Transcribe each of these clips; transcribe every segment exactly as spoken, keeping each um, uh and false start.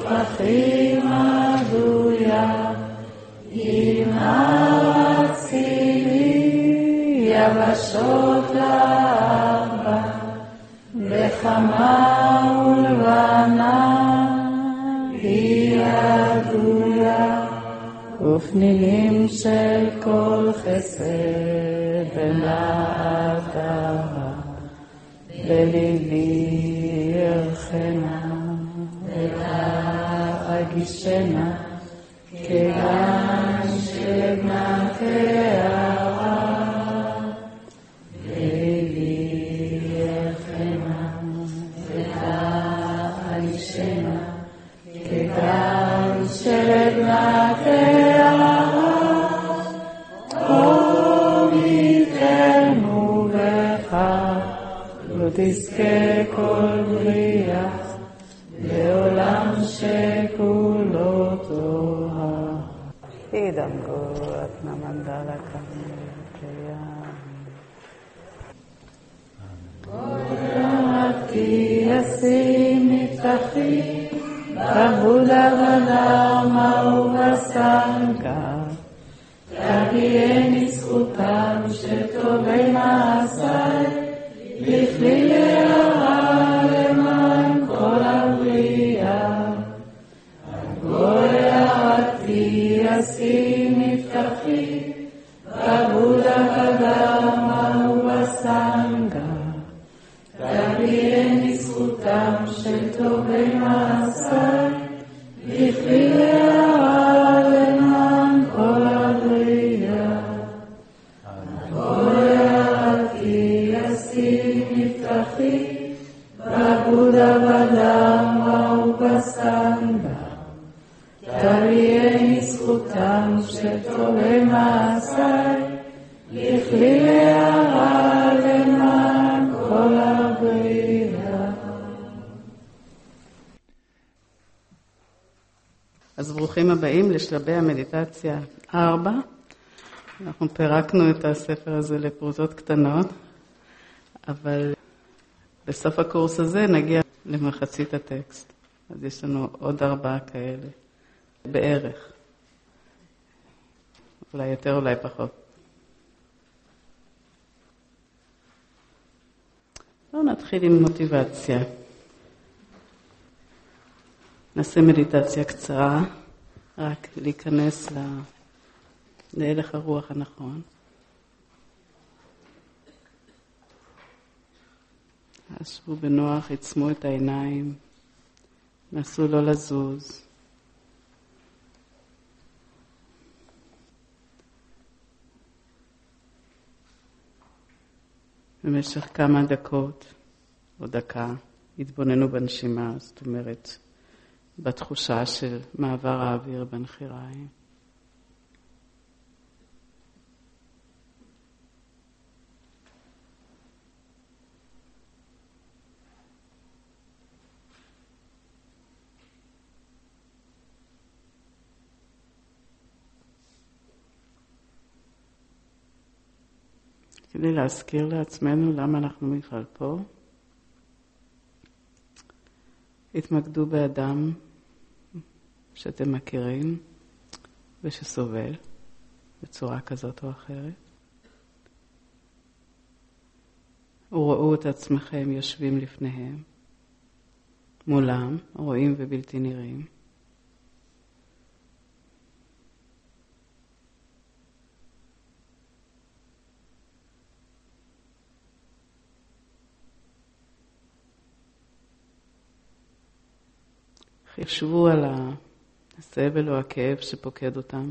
פרחים מדויה, עם ארצילי יבשות לארבע, בחמה ולבנה היא ידויה, ופנינים של כל חסד ולעתה, בליבי ירחנה ולהגישנה, כגן שבנה תארה, בליבי ירחנה ולהגישנה, כגן שבנה תארה, אור יתנו בך, לא תזכה כל בריאה, לעולם שכולו תורה. אידם גורת נמנדלה כמתיה. גורתי ישים מפתחי, בבודה ולמה ובסנקה, תביאני זכותם של טובי מעשי, לפני להרע למען כל הבריאה. גורתי ישים מפתחי, בבודה ולמה ובסנקה, תביאני זכותם של טובי מעשי, לפני להרע למען כל הבריאה. גורתי ישים מפתחי, בבודה ולמה ובסנקה, תביאני זכותם של טובי מעשי, לפני להרע למען כל הבריאה. אז ברוכים הבאים לשלבי המדיטציה ארבע. אנחנו פירקנו את הספר הזה לפרוטות קטנות, אבל בסוף הקורס הזה נגיע למחצית הטקסט. אז יש לנו עוד ארבעה כאלה, בערך. אולי יותר, אולי פחות. בואו נתחיל עם מוטיבציה. נעשה מדיטציה קצרה, רק להיכנס ל... להלך הרוח הנכון. שבו בנוח, עצמו את העיניים, נסו לא לזוז. במשך כמה דקות או דקה התבוננו בנשימה, זאת אומרת, בתחושה של מעבר האוויר בנחיריים. כדי להזכיר לעצמנו למה אנחנו בכלל פה, התמקדו באדם שאתם מכירים ושסובל בצורה כזאת או אחרת. וראו את עצמכם יושבים לפניהם, מולם, רואים ובלתי נראים. חשבו על הסבל או הכאב שפוקד אותם,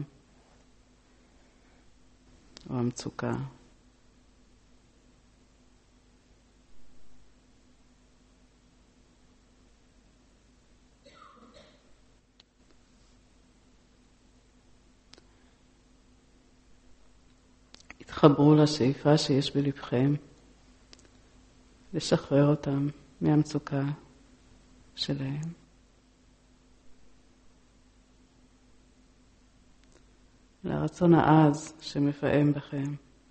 או המצוקה. התחברו לשאיפה שיש בלבכם, לשחרר אותם מהמצוקה שלהם. לרצון העז שמפעם בכם,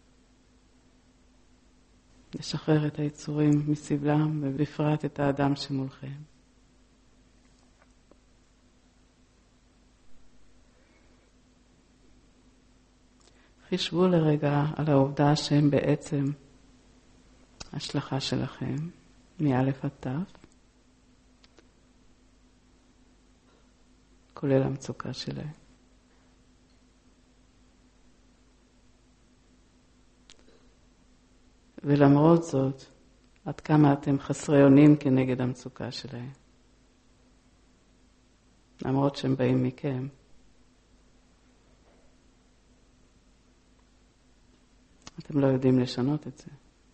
לשחרר את היצורים מסבלם ובפרט את האדם שמולכם. חישבו לרגע על העובדה שהם בעצם השלכה שלכם, מאלף עד תף, כולל המצוקה שלהם. ולמרות זאת, עד כמה אתם חסרי אונים כנגד המצוקה שלהם. למרות שהם באים מכם. אתם לא יודעים לשנות את זה.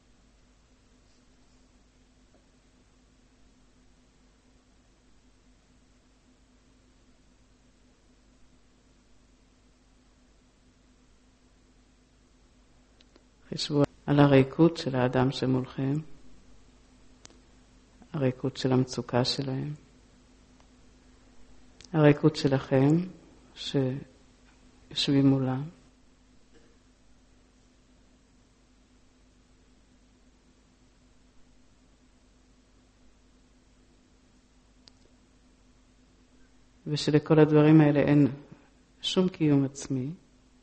חשבו על הריקות של האדם שמולכם, הריקות של המצוקה שלהם, הריקות שלכם שיושבים מולם. ושלכל הדברים האלה אין שום קיום עצמי.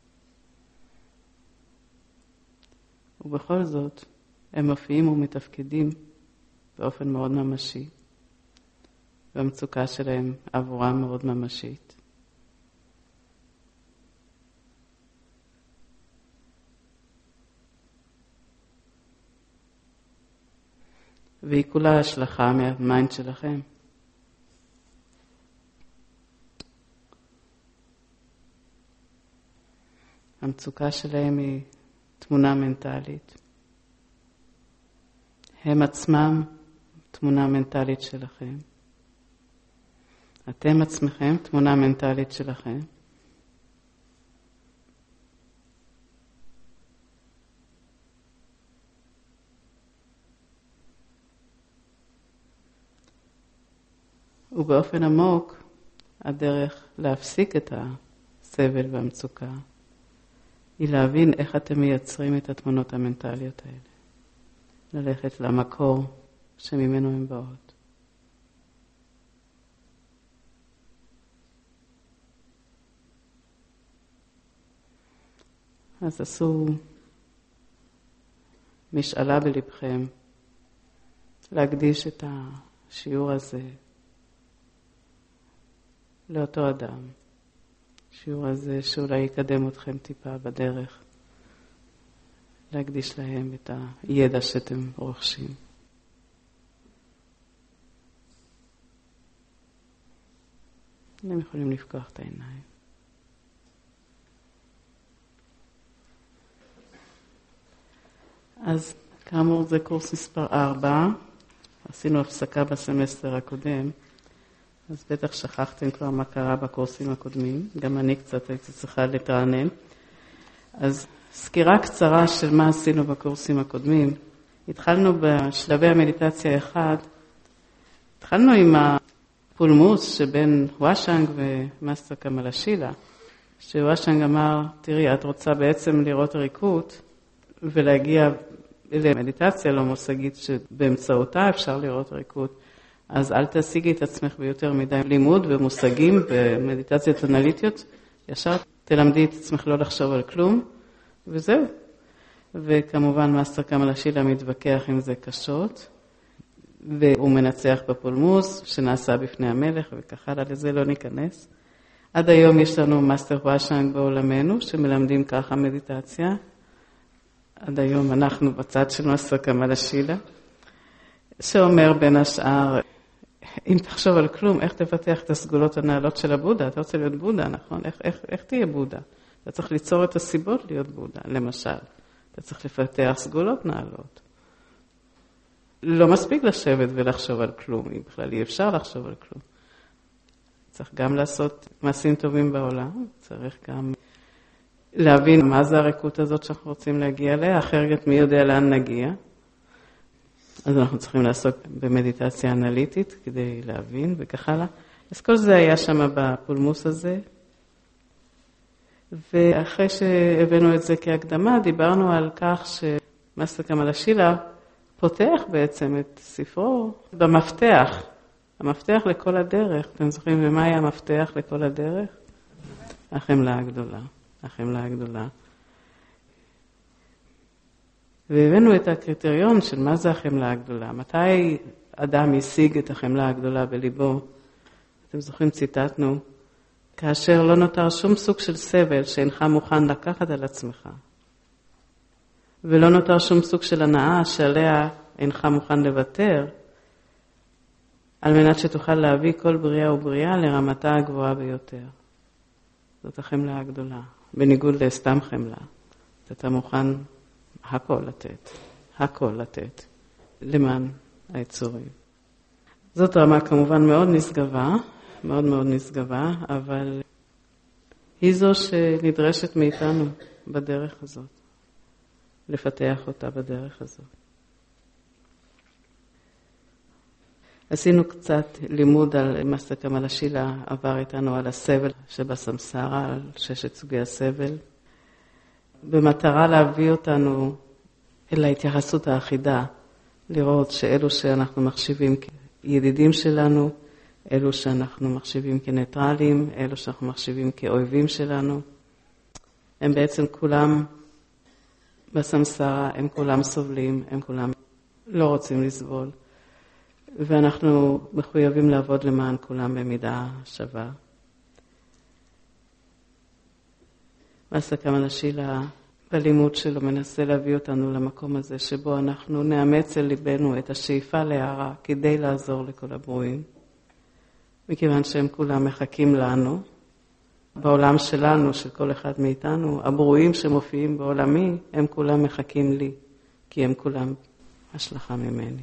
ובכל זאת, הם מופיעים ומתפקדים באופן מאוד ממשי, והמצוקה שלהם עבורם מאוד ממשית. והיא כולה השלכה מהמיינד שלכם. המצוקה שלהם היא תמונה מנטלית. הם עצמם תמונה מנטלית שלכם. אתם עצמכם תמונה מנטלית שלכם. ובאופן עמוק, הדרך להפסיק את הסבל והמצוקה היא להבין איך אתם מייצרים את התמונות המנטליות האלה. ללכת למקור שממנו הן באות. אז עשו משאלה בלבכם להקדיש את השיעור הזה לאותו אדם. שיעור הזה שאולי יקדם אתכם טיפה בדרך, להקדיש להם את הידע שאתם רוכשים. אתם יכולים לפקוח את העיניים. אז כאמור זה קורס מספר ארבע, עשינו הפסקה בסמסטר הקודם, אז בטח שכחתם כבר מה קרה בקורסים הקודמים, גם אני קצת הייתי צריכה להתרענן. אז סקירה קצרה של מה עשינו בקורסים הקודמים. התחלנו בשלבי המדיטציה אחד, התחלנו עם הפולמוס שבין וואשנג ומאסטר קמאלה שילה, שוואשנג אמר, תראי, את רוצה בעצם לראות ריקות ולהגיע למדיטציה לא מושגית שבאמצעותה אפשר לראות ריקות. אז אל תשיגי את עצמך ביותר מדי לימוד ומושגים במדיטציות אנליטיות, ישר תלמדי את עצמך לא לחשוב על כלום, וזהו. וכמובן מאסטר קמאלה שילה מתווכח עם זה קשות, והוא מנצח בפולמוס שנעשה בפני המלך וכך הלאה, לזה לא ניכנס. עד היום יש לנו מאסטר וואשנג בעולמנו שמלמדים ככה מדיטציה. עד היום אנחנו בצד של מאסטר קמאלה שילה, שאומר בין השאר, אם תחשוב על כלום, איך תפתח את הסגולות הנעלות של הבודה? אתה רוצה להיות בודה, נכון? איך, איך, איך תהיה בודה? אתה צריך ליצור את הסיבות להיות בודה, למשל. אתה צריך לפתח סגולות נעלות. לא מספיק לשבת ולחשוב על כלום, אם בכלל אי אפשר לחשוב על כלום. צריך גם לעשות מעשים טובים בעולם, צריך גם להבין מה זה הריקות הזאת שאנחנו רוצים להגיע אליה, אחרת מי יודע לאן נגיע. אז אנחנו צריכים לעסוק במדיטציה אנליטית כדי להבין וכך הלאה. אז כל זה היה שם בפולמוס הזה. ואחרי שהבאנו את זה כהקדמה, דיברנו על כך שמאסטר קמאלה שילה פותח בעצם את ספרו במפתח. המפתח לכל הדרך. אתם זוכרים ומה היה המפתח לכל הדרך? החמלה הגדולה. החמלה הגדולה. והבאנו את הקריטריון של מה זה החמלה הגדולה. מתי אדם השיג את החמלה הגדולה בליבו? אתם זוכרים, ציטטנו, כאשר לא נותר שום סוג של סבל שאינך מוכן לקחת על עצמך. ולא נותר שום סוג של הנאה שעליה אינך מוכן לוותר, על מנת שתוכל להביא כל בריאה ובריאה לרמתה הגבוהה ביותר. זאת החמלה הגדולה, בניגוד לסתם חמלה. אתה מוכן הכל לתת, הכל לתת, למען היצורים. זאת רמה כמובן מאוד נשגבה, מאוד מאוד נשגבה, אבל היא זו שנדרשת מאיתנו בדרך הזאת, לפתח אותה בדרך הזאת. עשינו קצת לימוד על מסטר קמאלה שילה, עבר איתנו על הסבל שבסמסרה, על ששת סוגי הסבל, במטרה להביא אותנו אל ההתייחסות האחידה, לראות שאלו שאנחנו מחשיבים כידידים שלנו, אלו שאנחנו מחשיבים כניטרלים, אלו שאנחנו מחשיבים כאויבים שלנו, הם בעצם כולם בסמסרה, הם כולם סובלים, הם כולם לא רוצים לסבול, ואנחנו מחויבים לעבוד למען כולם במידה שווה. מסטר קמאלה שילה בלימוד שלו מנסה להביא אותנו למקום הזה שבו אנחנו נאמץ אל ליבנו את השאיפה להערה כדי לעזור לכל הברואים. מכיוון שהם כולם מחכים לנו, בעולם שלנו, של כל אחד מאיתנו, הברואים שמופיעים בעולמי, הם כולם מחכים לי, כי הם כולם השלכה ממני.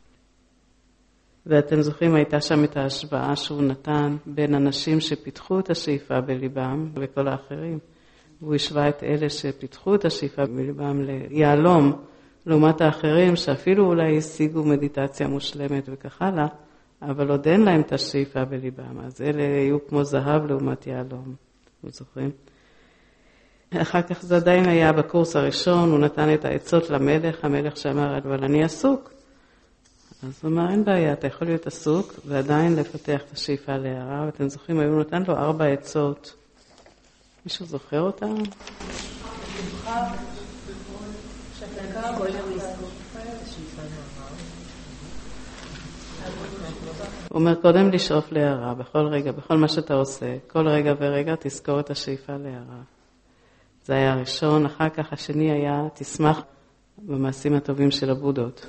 ואתם זוכרים, הייתה שם את ההשוואה שהוא נתן בין אנשים שפיתחו את השאיפה בליבם וכל האחרים. והוא השווה את אלה שפיתחו את השאיפה בליבם ליעלום, לעומת האחרים שאפילו אולי השיגו מדיטציה מושלמת וכך הלאה, אבל עוד אין להם את השאיפה בליבם. אז אלה היו כמו זהב לעומת יעלום. אתם זוכרים? אחר כך זה עדיין היה בקורס הראשון, הוא נתן את העצות למלך, המלך שאמר, אבל אני עסוק. אז הוא אמר, אין בעיה, אתה יכול להיות עסוק ועדיין לפתח את השאיפה להערה, ואתם זוכרים, היו נתן לו ארבע עצות. מישהו זוכר אותה? הוא אומר, קודם לשאוף להערה, בכל רגע, בכל מה שאתה עושה, כל רגע ורגע תזכור את השאיפה להערה. זה היה הראשון, אחר כך השני היה, תשמח במעשים הטובים של הבודות.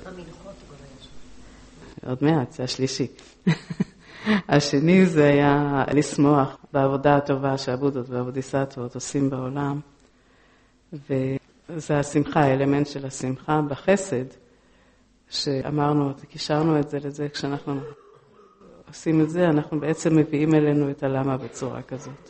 עוד מעט, זה השלישי. השני זה היה לשמוח בעבודה הטובה שהבודות והבודיסטוות עושים בעולם. וזה השמחה, האלמנט של השמחה בחסד, שאמרנו, קישרנו את זה לזה, כשאנחנו עושים את זה, אנחנו בעצם מביאים אלינו את הלמה בצורה כזאת.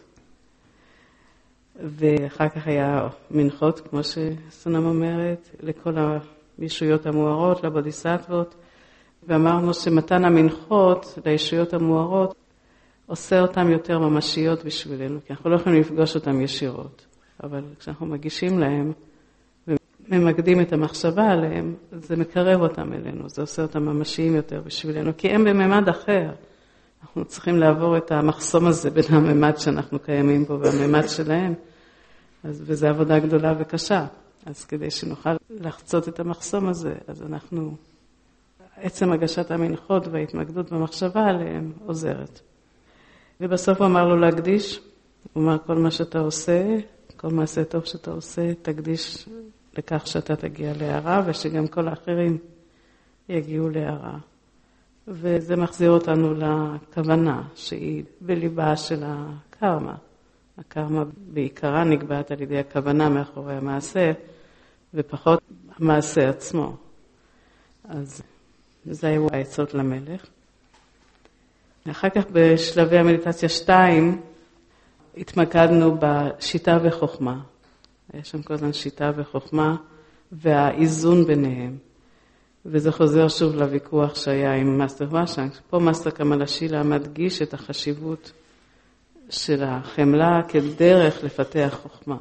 ואחר כך היה מנחות, כמו שסונם אומרת, לכל הישויות המוארות, לבודיסטוות, ואמרנו שמתן המנחות לישויות המוארות עושה אותם יותר ממשיות בשבילנו, כי אנחנו לא יכולים לפגוש אותם ישירות. אבל כשאנחנו מגישים להם וממקדים את המחשבה עליהם, זה מקרב אותם אלינו, זה עושה אותם ממשיים יותר בשבילנו, כי הם בממד אחר. אנחנו צריכים לעבור את המחסום הזה בין הממד שאנחנו קיימים בו והממד שלהם, אז, וזו עבודה גדולה וקשה. אז כדי שנוכל לחצות את המחסום הזה, אז אנחנו, עצם הגשת המנחות וההתמקדות במחשבה עליהם עוזרת. ובסוף הוא אמר לו להקדיש, הוא אמר כל מה שאתה עושה, כל מעשה טוב שאתה עושה, תקדיש לכך שאתה תגיע להערה, ושגם כל האחרים יגיעו להערה. וזה מחזיר אותנו לכוונה שהיא בליבה של הקרמה. הקרמה בעיקרה נקבעת על ידי הכוונה מאחורי המעשה, ופחות המעשה עצמו. אז זה היו העצות למלך. אחר כך בשלבי המדיטציה שתיים, התמקדנו בשיטה וחוכמה. היה שם כל הזמן שיטה וחוכמה, והאיזון ביניהם. וזה חוזר שוב לוויכוח שהיה עם מאסטר וושנג. פה מאסטר קמאלה שילה מדגיש את החשיבות של החמלה כדרך לפתח חוכמה.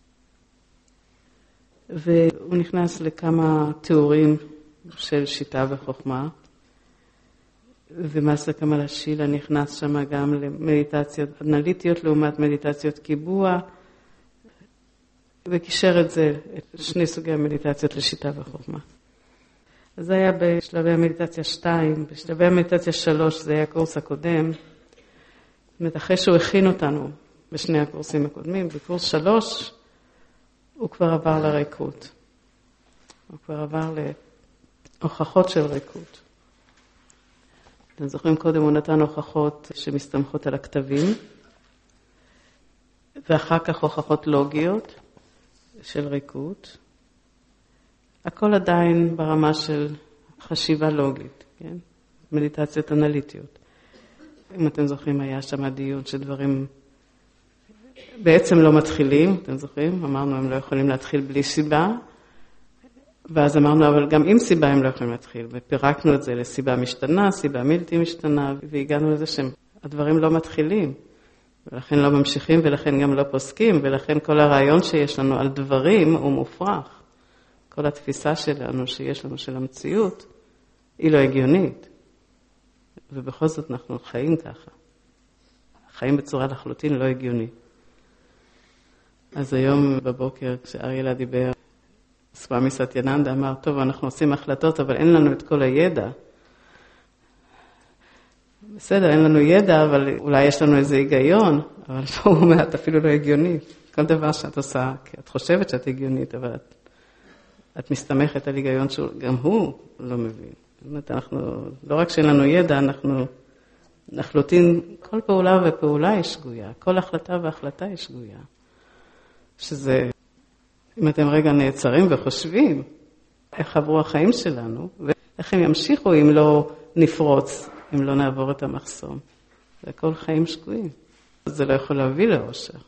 והוא נכנס לכמה תיאורים של שיטה וחוכמה. ומאסטר קמאלה שילה נכנס שם גם למדיטציות אנליטיות לעומת מדיטציות קיבוע. וקישר את זה, את שני סוגי המדיטציות לשיטה וחוכמה. אז זה היה בשלבי המדיטציה שתיים, בשלבי המדיטציה שלוש, זה היה הקורס הקודם. זאת אומרת, אחרי שהוא הכין אותנו בשני הקורסים הקודמים, בקורס שלוש, הוא כבר עבר לריקות. הוא כבר עבר להוכחות של ריקות. אתם זוכרים, קודם הוא נתן הוכחות שמסתמכות על הכתבים, ואחר כך הוכחות לוגיות של ריקות. הכל עדיין ברמה של חשיבה לוגית, כן? מדיטציות אנליטיות. אם אתם זוכרים, היה שם דיון שדברים בעצם לא מתחילים, אתם זוכרים? אמרנו, הם לא יכולים להתחיל בלי סיבה, ואז אמרנו, אבל גם עם סיבה הם לא יכולים להתחיל, ופירקנו את זה לסיבה משתנה, סיבה בלתי משתנה, והגענו לזה שהדברים לא מתחילים, ולכן לא ממשיכים, ולכן גם לא פוסקים, ולכן כל הרעיון שיש לנו על דברים הוא מופרך. כל התפיסה שלנו שיש לנו של המציאות היא לא הגיונית. ובכל זאת אנחנו חיים ככה. חיים בצורה לחלוטין לא הגיונית. אז היום בבוקר כשאריאלה דיבר, סוואמי סטיאננדה אמר, טוב, אנחנו עושים החלטות, אבל אין לנו את כל הידע. בסדר, אין לנו ידע, אבל אולי יש לנו איזה היגיון, אבל פה הוא אומר, את אפילו לא הגיונית. כל דבר שאת עושה, כי את חושבת שאת הגיונית, אבל את, את מסתמכת על היגיון שגם הוא לא מבין. זאת אומרת, אנחנו, לא רק שאין לנו ידע, אנחנו נחלוטין, כל פעולה ופעולה היא שגויה, כל החלטה והחלטה היא שגויה. שזה, אם אתם רגע נעצרים וחושבים, איך עברו החיים שלנו, ואיך הם ימשיכו אם לא נפרוץ, אם לא נעבור את המחסום. זה כל חיים שגויים. זה לא יכול להביא לאושר.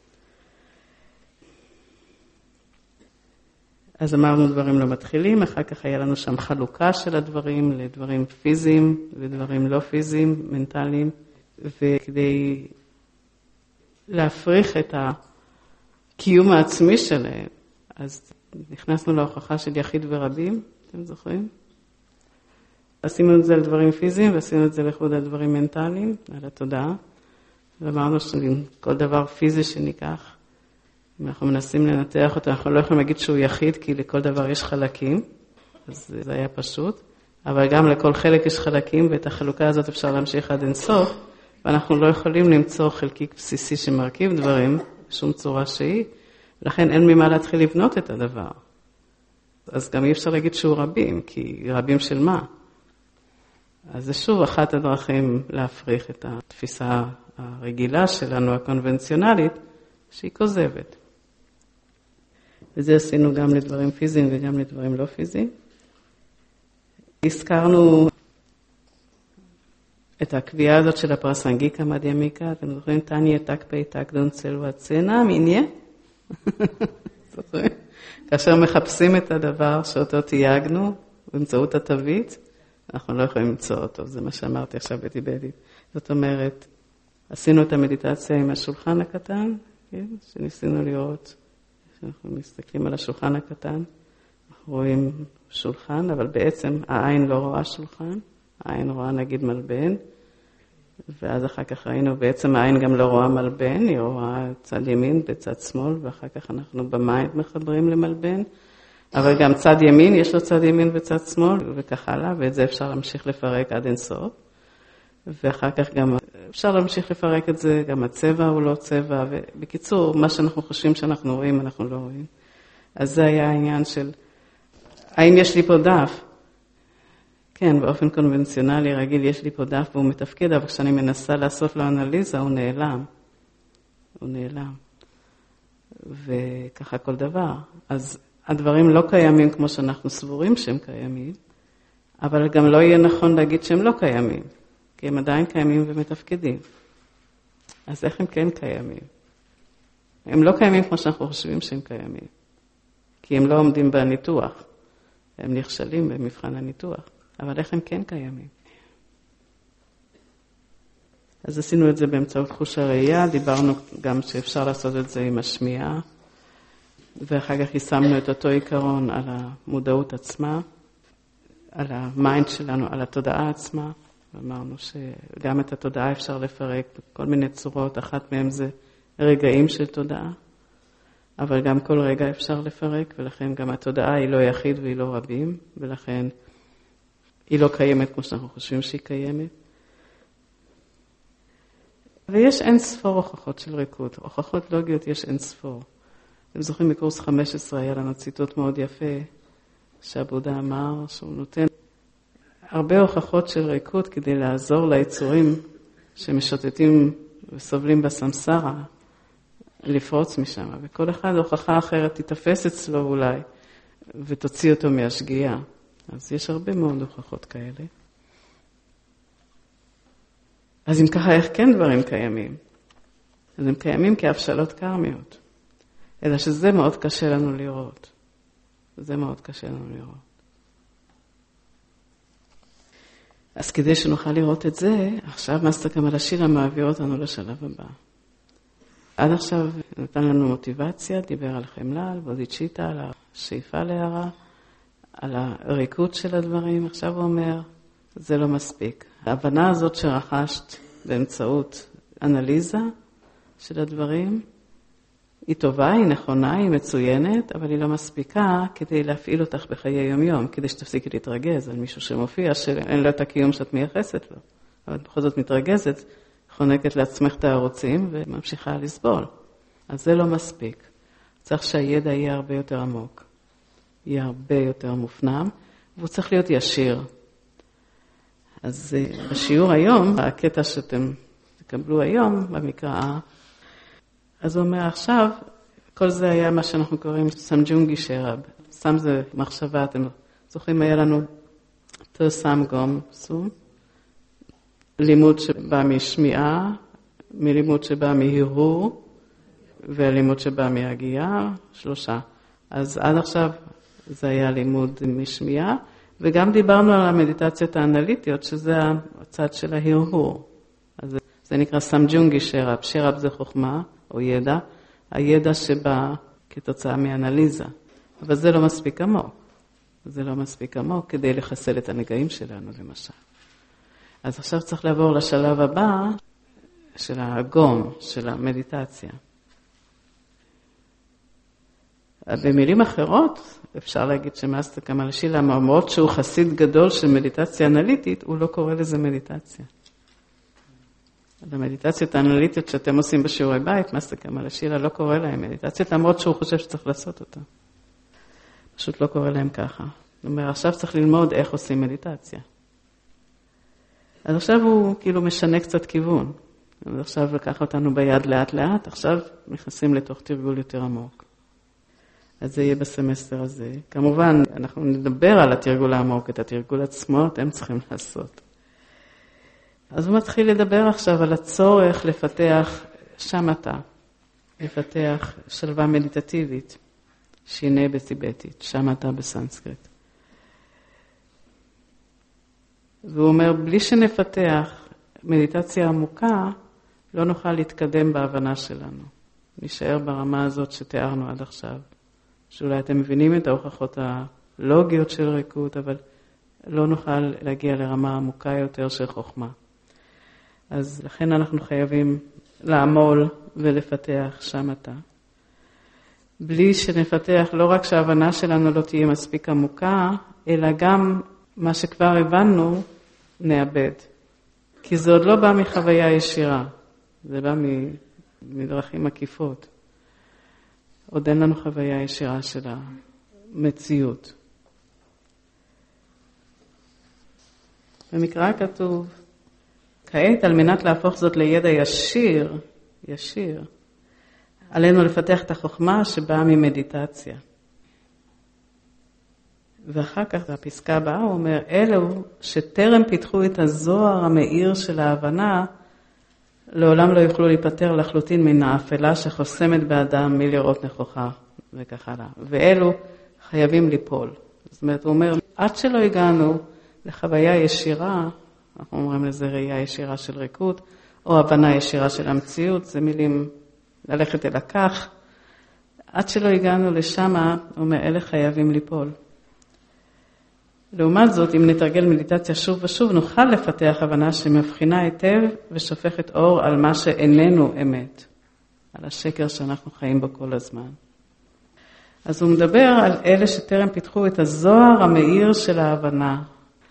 אז אמרנו דברים לא מתחילים, אחר כך היה לנו שם חלוקה של הדברים לדברים פיזיים ודברים לא פיזיים, מנטליים, וכדי להפריך את הקיום העצמי שלהם, אז נכנסנו להוכחה של יחיד ורבים, אתם זוכרים? עשינו את זה על דברים פיזיים ועשינו את זה לחוד על דברים מנטליים, על התודעה, ואמרנו שכל דבר פיזי שניקח, אם אנחנו מנסים לנתח אותו, אנחנו לא יכולים להגיד שהוא יחיד, כי לכל דבר יש חלקים, אז זה היה פשוט, אבל גם לכל חלק יש חלקים, ואת החלוקה הזאת אפשר להמשיך עד אינסוף, ואנחנו לא יכולים למצוא חלקיק בסיסי שמרכיב דברים, בשום צורה שהיא, ולכן אין ממה להתחיל לבנות את הדבר. אז גם אי אפשר להגיד שהוא רבים, כי רבים של מה? אז זה שוב אחת הדרכים להפריך את התפיסה הרגילה שלנו, הקונבנציונלית, שהיא כוזבת. וזה עשינו גם לדברים פיזיים וגם לדברים לא פיזיים. הזכרנו את הקביעה הזאת של הפרסנגיקה מדיימיקה, אתם זוכרים? תניה תק פי תק דון צלו הצנה, מיניה? זוכרים? כאשר מחפשים את הדבר שאותו תייגנו באמצעות התווית, אנחנו לא יכולים למצוא אותו, זה מה שאמרתי עכשיו בטיבטית. זאת אומרת, עשינו את המדיטציה עם השולחן הקטן, כן? שניסינו לראות, שאנחנו מסתכלים על השולחן הקטן, אנחנו רואים שולחן, אבל בעצם העין לא רואה שולחן, העין רואה נגיד מלבן, ואז אחר כך ראינו, בעצם העין גם לא רואה מלבן, היא רואה צד ימין בצד שמאל, ואחר כך אנחנו במיינד מחברים למלבן, אבל גם צד ימין, יש לו צד ימין וצד שמאל, וכך הלאה, ואת זה אפשר להמשיך לפרק עד אינסוף. ואחר כך גם אפשר להמשיך לפרק את זה, גם הצבע הוא לא צבע, ובקיצור, מה שאנחנו חושבים שאנחנו רואים, אנחנו לא רואים. אז זה היה העניין של, האם יש לי פה דף? כן, באופן קונבנציונלי רגיל יש לי פה דף והוא מתפקד, אבל כשאני מנסה לעשות לו אנליזה, הוא נעלם. הוא נעלם. וככה כל דבר. אז הדברים לא קיימים כמו שאנחנו סבורים שהם קיימים, אבל גם לא יהיה נכון להגיד שהם לא קיימים, כי הם עדיין קיימים ומתפקדים. אז איך הם כן קיימים? הם לא קיימים כמו שאנחנו חושבים שהם קיימים, כי הם לא עומדים בניתוח, הם נכשלים במבחן הניתוח, אבל איך הם כן קיימים? אז עשינו את זה באמצעות חוש הראייה, דיברנו גם שאפשר לעשות את זה עם השמיעה, ואחר כך יישמנו את אותו עיקרון על המודעות עצמה, על המיינד שלנו, על התודעה עצמה, ואמרנו שגם את התודעה אפשר לפרק בכל מיני צורות, אחת מהן זה רגעים של תודעה, אבל גם כל רגע אפשר לפרק, ולכן גם התודעה היא לא יחיד והיא לא רבים, ולכן היא לא קיימת כמו שאנחנו חושבים שהיא קיימת. ויש אין ספור הוכחות של ריקות, הוכחות לוגיות יש אין ספור. אתם זוכרים בקורס חמש עשרה היה לנו ציטוט מאוד יפה, שהבודה אמר שהוא נותן הרבה הוכחות של ריקות כדי לעזור ליצורים שמשוטטים וסובלים בסמסרה, לפרוץ משם, וכל אחד הוכחה אחרת תתפס אצלו אולי, ותוציא אותו מהשגיאה. אז יש הרבה מאוד הוכחות כאלה. אז אם ככה, איך כן דברים קיימים? אז הם קיימים כהבשלות קרמיות. אלא שזה מאוד קשה לנו לראות. זה מאוד קשה לנו לראות. אז כדי שנוכל לראות את זה, עכשיו מאסטר קמאלה שילא מעביר אותנו לשלב הבא. עד עכשיו נתן לנו מוטיבציה, דיבר על חמלה, על בודיצ'יטה, על השאיפה להערה, על הריקות של הדברים. עכשיו הוא אומר, זה לא מספיק. ההבנה הזאת שרכשת באמצעות אנליזה של הדברים, היא טובה, היא נכונה, היא מצוינת, אבל היא לא מספיקה כדי להפעיל אותך בחיי יום-יום, כדי שתפסיקי להתרגז על מישהו שמופיע, שאין לו את הקיום שאת מייחסת לו. אבל בכל זאת מתרגזת, חונקת לעצמך את הערוצים וממשיכה לסבול. אז זה לא מספיק. צריך שהידע יהיה הרבה יותר עמוק, יהיה הרבה יותר מופנם, והוא צריך להיות ישיר. אז בשיעור היום, הקטע שאתם תקבלו היום במקרא, אז הוא אומר עכשיו, כל זה היה מה שאנחנו קוראים סמג'ונגי שרב. סם זה מחשבה, אתם זוכרים, היה לנו תו סם גום סום, לימוד שבא משמיעה, מלימוד שבא מהרהור, ולימוד שבא מהגייה, שלושה. אז עד עכשיו זה היה לימוד משמיעה, וגם דיברנו על המדיטציות האנליטיות, שזה הצד של ההרהור. אז זה נקרא סמג'ונגי שרב. שרב זה חוכמה או ידע, הידע שבא כתוצאה מאנליזה. אבל זה לא מספיק עמוק. זה לא מספיק עמוק כדי לחסל את הנגעים שלנו, למשל. אז עכשיו צריך לעבור לשלב הבא של הגום, של המדיטציה. במילים אחרות, אפשר להגיד שמאסטר קמאלה שילא, למרות שהוא חסיד גדול של מדיטציה אנליטית, הוא לא קורא לזה מדיטציה. המדיטציות האנליטיות שאתם עושים בשיעורי בית, מאסטר קמאלה שילא לא קורא להם מדיטציות, למרות שהוא חושב שצריך לעשות אותה. פשוט לא קורא להם ככה. זאת אומרת, עכשיו צריך ללמוד איך עושים מדיטציה. אז עכשיו הוא כאילו משנה קצת כיוון. אז עכשיו לקח אותנו ביד לאט לאט, עכשיו נכנסים לתוך תרגול יותר עמוק. אז זה יהיה בסמסטר הזה. כמובן, אנחנו נדבר על התרגול העמוק, את התרגול עצמו, אתם צריכים לעשות. אז הוא מתחיל לדבר עכשיו על הצורך לפתח שמתה, לפתח שלווה מדיטטיבית, שינה בטיבטית, שמתה בסנסקריט. והוא אומר, בלי שנפתח מדיטציה עמוקה, לא נוכל להתקדם בהבנה שלנו. נשאר ברמה הזאת שתיארנו עד עכשיו. שאולי אתם מבינים את ההוכחות הלוגיות של ריקות, אבל לא נוכל להגיע לרמה עמוקה יותר של חוכמה. אז לכן אנחנו חייבים לעמול ולפתח שמתה. בלי שנפתח לא רק שההבנה שלנו לא תהיה מספיק עמוקה, אלא גם מה שכבר הבנו נאבד. כי זה עוד לא בא מחוויה ישירה, זה בא מדרכים עקיפות. עוד אין לנו חוויה ישירה של המציאות. במקרא כתוב, כעת על מנת להפוך זאת לידע ישיר, ישיר, עלינו לפתח את החוכמה שבאה ממדיטציה. ואחר כך בפסקה הבאה הוא אומר, אלו שטרם פיתחו את הזוהר המאיר של ההבנה, לעולם לא יוכלו להיפטר לחלוטין מן האפלה שחוסמת באדם מלראות נכוחה וכך הלאה. ואלו חייבים ליפול. זאת אומרת, הוא אומר, עד שלא הגענו לחוויה ישירה, אנחנו אומרים לזה ראייה ישירה של ריקות, או הבנה ישירה של המציאות, זה מילים ללכת אל הכך. עד שלא הגענו לשם, הוא אומר, אלה חייבים ליפול. לעומת זאת, אם נתרגל מדיטציה שוב ושוב, נוכל לפתח הבנה שמבחינה היטב ושופכת אור על מה שאיננו אמת, על השקר שאנחנו חיים בו כל הזמן. אז הוא מדבר על אלה שטרם פיתחו את הזוהר המאיר של ההבנה,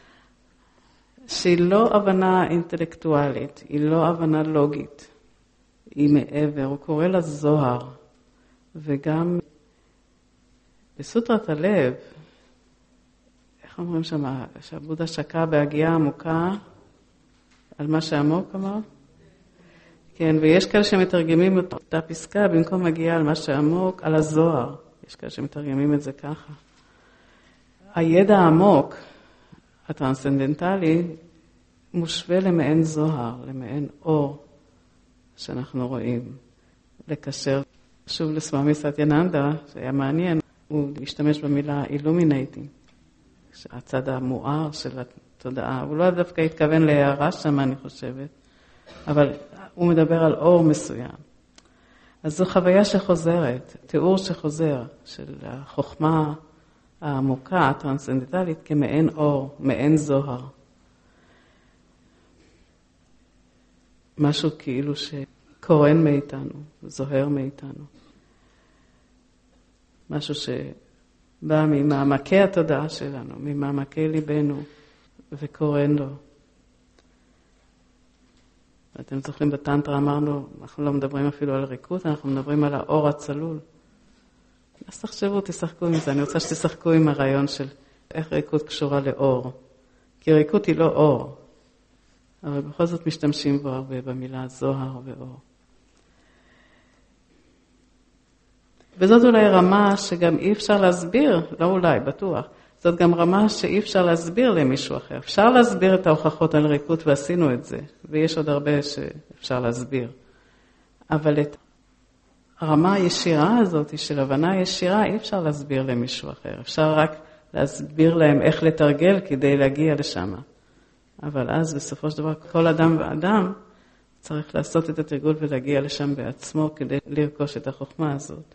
שהיא לא הבנה אינטלקטואלית, היא לא הבנה לוגית, היא מעבר, הוא קורא לה זוהר, וגם בסוטרת הלב, איך אומרים שם, שהבודה שקע בהגיעה עמוקה, על מה שעמוק אמר? כן, ויש כאלה שמתרגמים את אותה פסקה, במקום מגיעה על מה שעמוק, על הזוהר. יש כאלה שמתרגמים את זה ככה. הידע העמוק, הטרנסצנדנטלי, מושווה למעין זוהר, למעין אור שאנחנו רואים. לקשר שוב לסוואמי סטיה-ננדה, שהיה מעניין, הוא השתמש במילה illuminating, הצד המואר של התודעה. הוא לא דווקא התכוון להערה שם, אני חושבת, אבל הוא מדבר על אור מסוים. אז זו חוויה שחוזרת, תיאור שחוזר של החוכמה העמוקה, הטרנסצנדנטלית, כמעין אור, מעין זוהר. משהו כאילו שקורן מאיתנו, זוהר מאיתנו. משהו שבא ממעמקי התודעה שלנו, ממעמקי ליבנו, וקורן לו. אתם זוכרים בטנטרה אמרנו, אנחנו לא מדברים אפילו על ריקות, אנחנו מדברים על האור הצלול. אז תחשבו, תשחקו עם זה. אני רוצה שתשחקו עם הרעיון של איך ריקות קשורה לאור. כי ריקות היא לא אור, אבל בכל זאת משתמשים בו הרבה במילה זוהר ואור. וזאת אולי רמה שגם אי אפשר להסביר, לא אולי, בטוח. זאת גם רמה שאי אפשר להסביר למישהו אחר. אפשר להסביר את ההוכחות על ריקות ועשינו את זה, ויש עוד הרבה שאפשר להסביר. אבל את הרמה הישירה הזאת של הבנה ישירה אי אפשר להסביר למישהו אחר. אפשר רק להסביר להם איך לתרגל כדי להגיע לשם. אבל אז בסופו של דבר כל אדם ואדם צריך לעשות את התרגול ולהגיע לשם בעצמו כדי לרכוש את החוכמה הזאת.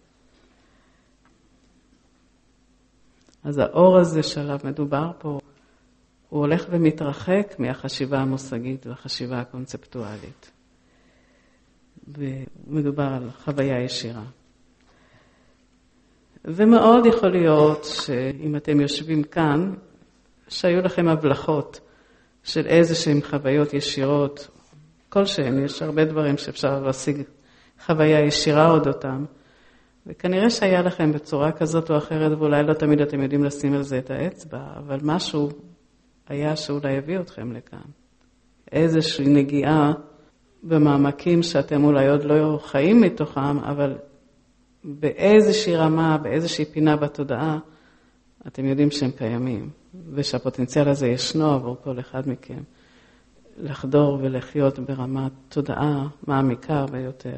אז האור הזה שעליו מדובר פה, הוא הולך ומתרחק מהחשיבה המושגית והחשיבה הקונספטואלית. ומדובר על חוויה ישירה. ומאוד יכול להיות שאם אתם יושבים כאן, שהיו לכם הבלחות של איזשהם חוויות ישירות, כלשהם, יש הרבה דברים שאפשר להשיג חוויה ישירה עוד אותם, וכנראה שהיה לכם בצורה כזאת או אחרת, ואולי לא תמיד אתם יודעים לשים על זה את האצבע, אבל משהו היה שאולי הביא אתכם לכאן. איזושהי נגיעה במעמקים שאתם אולי עוד לא חיים מתוכם, אבל באיזושהי רמה, באיזושהי פינה בתודעה, אתם יודעים שהם קיימים, ושהפוטנציאל הזה ישנו עבור כל אחד מכם, לחדור ולחיות ברמת תודעה מעמיקה ביותר.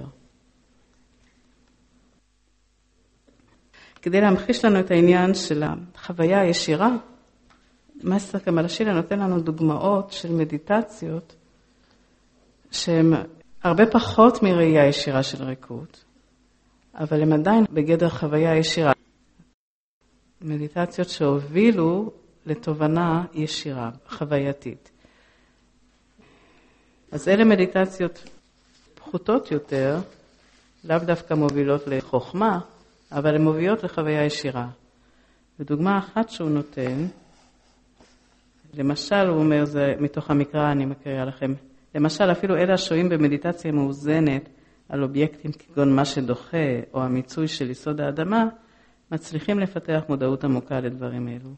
כדי להמחיש לנו את העניין של החוויה הישירה, מאסטר קמאלה שילה נותן לנו דוגמאות של מדיטציות שהן הרבה פחות מראייה ישירה של ריקות, אבל הן עדיין בגדר חוויה ישירה. מדיטציות שהובילו לתובנה ישירה, חווייתית. אז אלה מדיטציות פחותות יותר, לאו דווקא מובילות לחוכמה, אבל הן מובילות לחוויה ישירה. ודוגמה אחת שהוא נותן, למשל הוא אומר, זה מתוך המקרא אני מקריאה לכם, למשל אפילו אלה השוהים במדיטציה מאוזנת על אובייקטים כגון מה שדוחה או המיצוי של יסוד האדמה, מצליחים לפתח מודעות עמוקה לדברים אלו.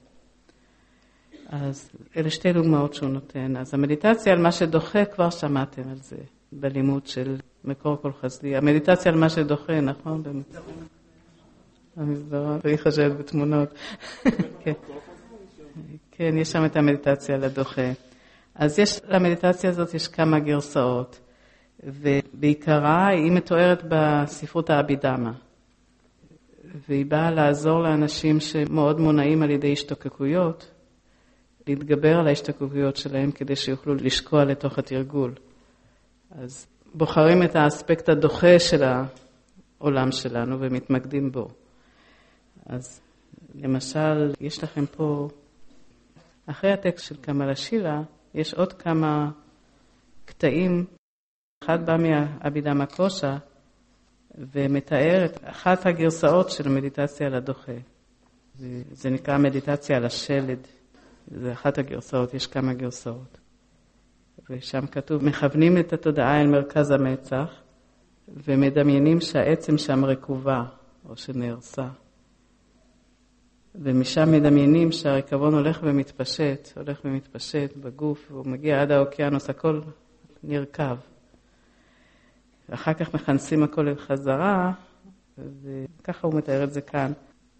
אז אלה שתי דוגמאות שהוא נותן. אז המדיטציה על מה שדוחה, כבר שמעתם על זה בלימוד של מקור כל חסדי. המדיטציה על מה שדוחה, נכון? במסדרות, והיא חשבת בתמונות. כן. כן, יש שם את המדיטציה על הדוחה. אז יש, למדיטציה הזאת יש כמה גרסאות, ובעיקרה היא מתוארת בספרות האבידמה. והיא באה לעזור לאנשים שמאוד מונעים על ידי השתוקקויות, להתגבר על ההשתוקקויות שלהם כדי שיוכלו לשקוע לתוך התרגול. אז בוחרים את האספקט הדוחה של העולם שלנו ומתמקדים בו. אז למשל, יש לכם פה, אחרי הטקסט של קמאלה שילה, יש עוד כמה קטעים. אחד בא מהאבידמה קושה, ומתאר את אחת הגרסאות של המדיטציה על הדוחה. זה נקרא מדיטציה על השלד. זה אחת הגרסאות, יש כמה גרסאות. ושם כתוב, מכוונים את התודעה אל מרכז המצח, ומדמיינים שהעצם שם רקובה, או שנהרסה. ומשם מדמיינים שהריקבון הולך ומתפשט, הולך ומתפשט בגוף, והוא מגיע עד האוקיינוס, הכל נרכב. ואחר כך מכנסים הכל לחזרה, וככה הוא מתאר את זה כאן.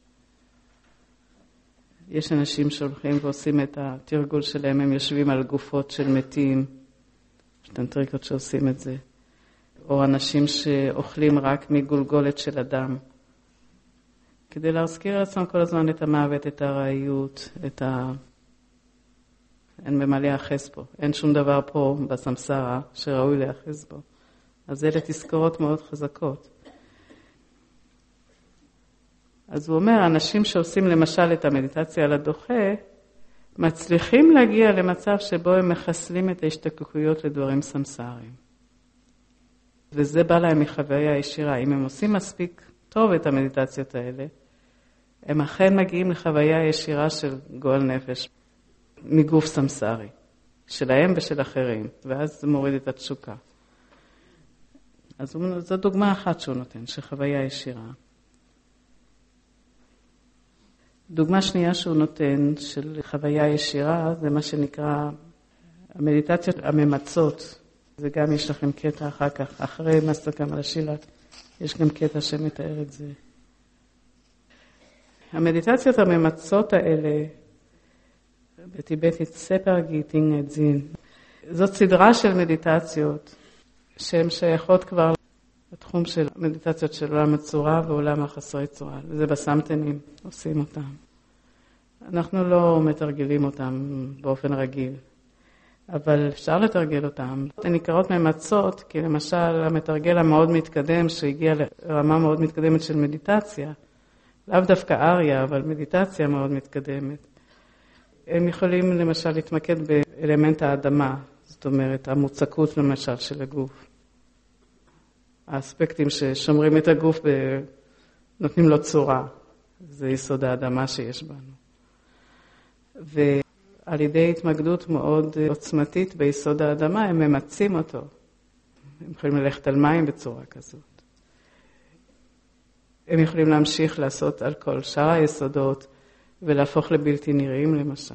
יש אנשים שהולכים ועושים את התרגול שלהם, הם יושבים על גופות של מתים, יש טנטריקות שעושים את זה, או אנשים שאוכלים רק מגולגולת של אדם, כדי להזכיר על עצמם כל הזמן את המוות, את הרעיות, את ה... אין במה להיאחז פה, אין שום דבר פה בסמסרה שראוי להיאחז בו. אז אלה תזכורות מאוד חזקות. אז הוא אומר, אנשים שעושים למשל את המדיטציה על הדוחה, מצליחים להגיע למצב שבו הם מחסלים את ההשתוקקויות לדברים סמסריים. וזה בא להם מחוויה ישירה. אם הם עושים מספיק טוב את המדיטציות האלה, הם אכן מגיעים לחוויה ישירה של גועל נפש, מגוף סמסרי, שלהם ושל אחרים, ואז זה מוריד את התשוקה. אז זו דוגמה אחת שהוא נותן, של חוויה ישירה. דוגמה שנייה שהוא נותן של חוויה ישירה, זה מה שנקרא המדיטציות הממצות. זה גם יש לכם קטע אחר כך, אחרי מסתכם על השילה, יש גם קטע שמתאר את זה. המדיטציות הממצות האלה, בטיבטית ספר גיטינג אדזין, זאת סדרה של מדיטציות שהן שייכות כבר לתחום של מדיטציות של עולם הצורה ועולם החסרי צורה. זה בסמטנים עושים אותם. אנחנו לא מתרגלים אותם באופן רגיל, אבל אפשר לתרגל אותם. הן נקראות ממצות, כי למשל המתרגל המאוד מתקדם, שהגיע לרמה מאוד מתקדמת של מדיטציה, לאו דווקא אריה, אבל מדיטציה מאוד מתקדמת. הם יכולים למשל להתמקד באלמנט האדמה, זאת אומרת המוצקות למשל של הגוף. האספקטים ששומרים את הגוף ונותנים לו צורה, זה יסוד האדמה שיש בנו. ועל ידי התמקדות מאוד עוצמתית ביסוד האדמה, הם ממצים אותו. הם יכולים ללכת על מים בצורה כזאת. הם יכולים להמשיך לעשות על כל שאר היסודות, ולהפוך לבלתי נראים למשל.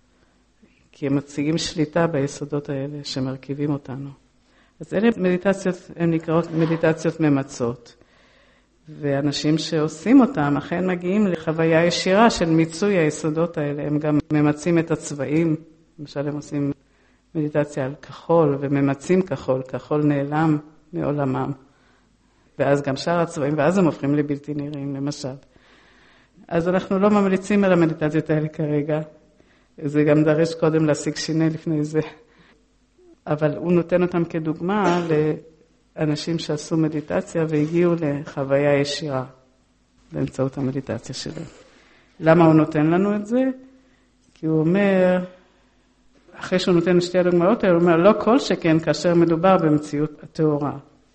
כי הם מציגים שליטה ביסודות האלה שמרכיבים אותנו. אז אלה מדיטציות, הן נקראות מדיטציות ממצות. ואנשים שעושים אותם אכן מגיעים לחוויה ישירה של מיצוי היסודות האלה. הם גם ממצים את הצבעים. למשל הם עושים מדיטציה על כחול וממצים כחול. כחול נעלם מעולמם. ואז גם שאר הצבעים, ואז הם הופכים לבלתי נראים למשל. אז אנחנו לא ממליצים על המדיטציות האלה כרגע. זה גם דרש קודם להשיג שינה לפני זה. אבל הוא נותן אותם כדוגמה לאנשים שעשו מדיטציה והגיעו לחוויה ישירה באמצעות המדיטציה שלהם. למה הוא נותן לנו את זה? כי הוא אומר, אחרי שהוא נותן את שתי הדוגמאות האלה, הוא אומר, לא כל שכן כאשר מדובר במציאות התאורה.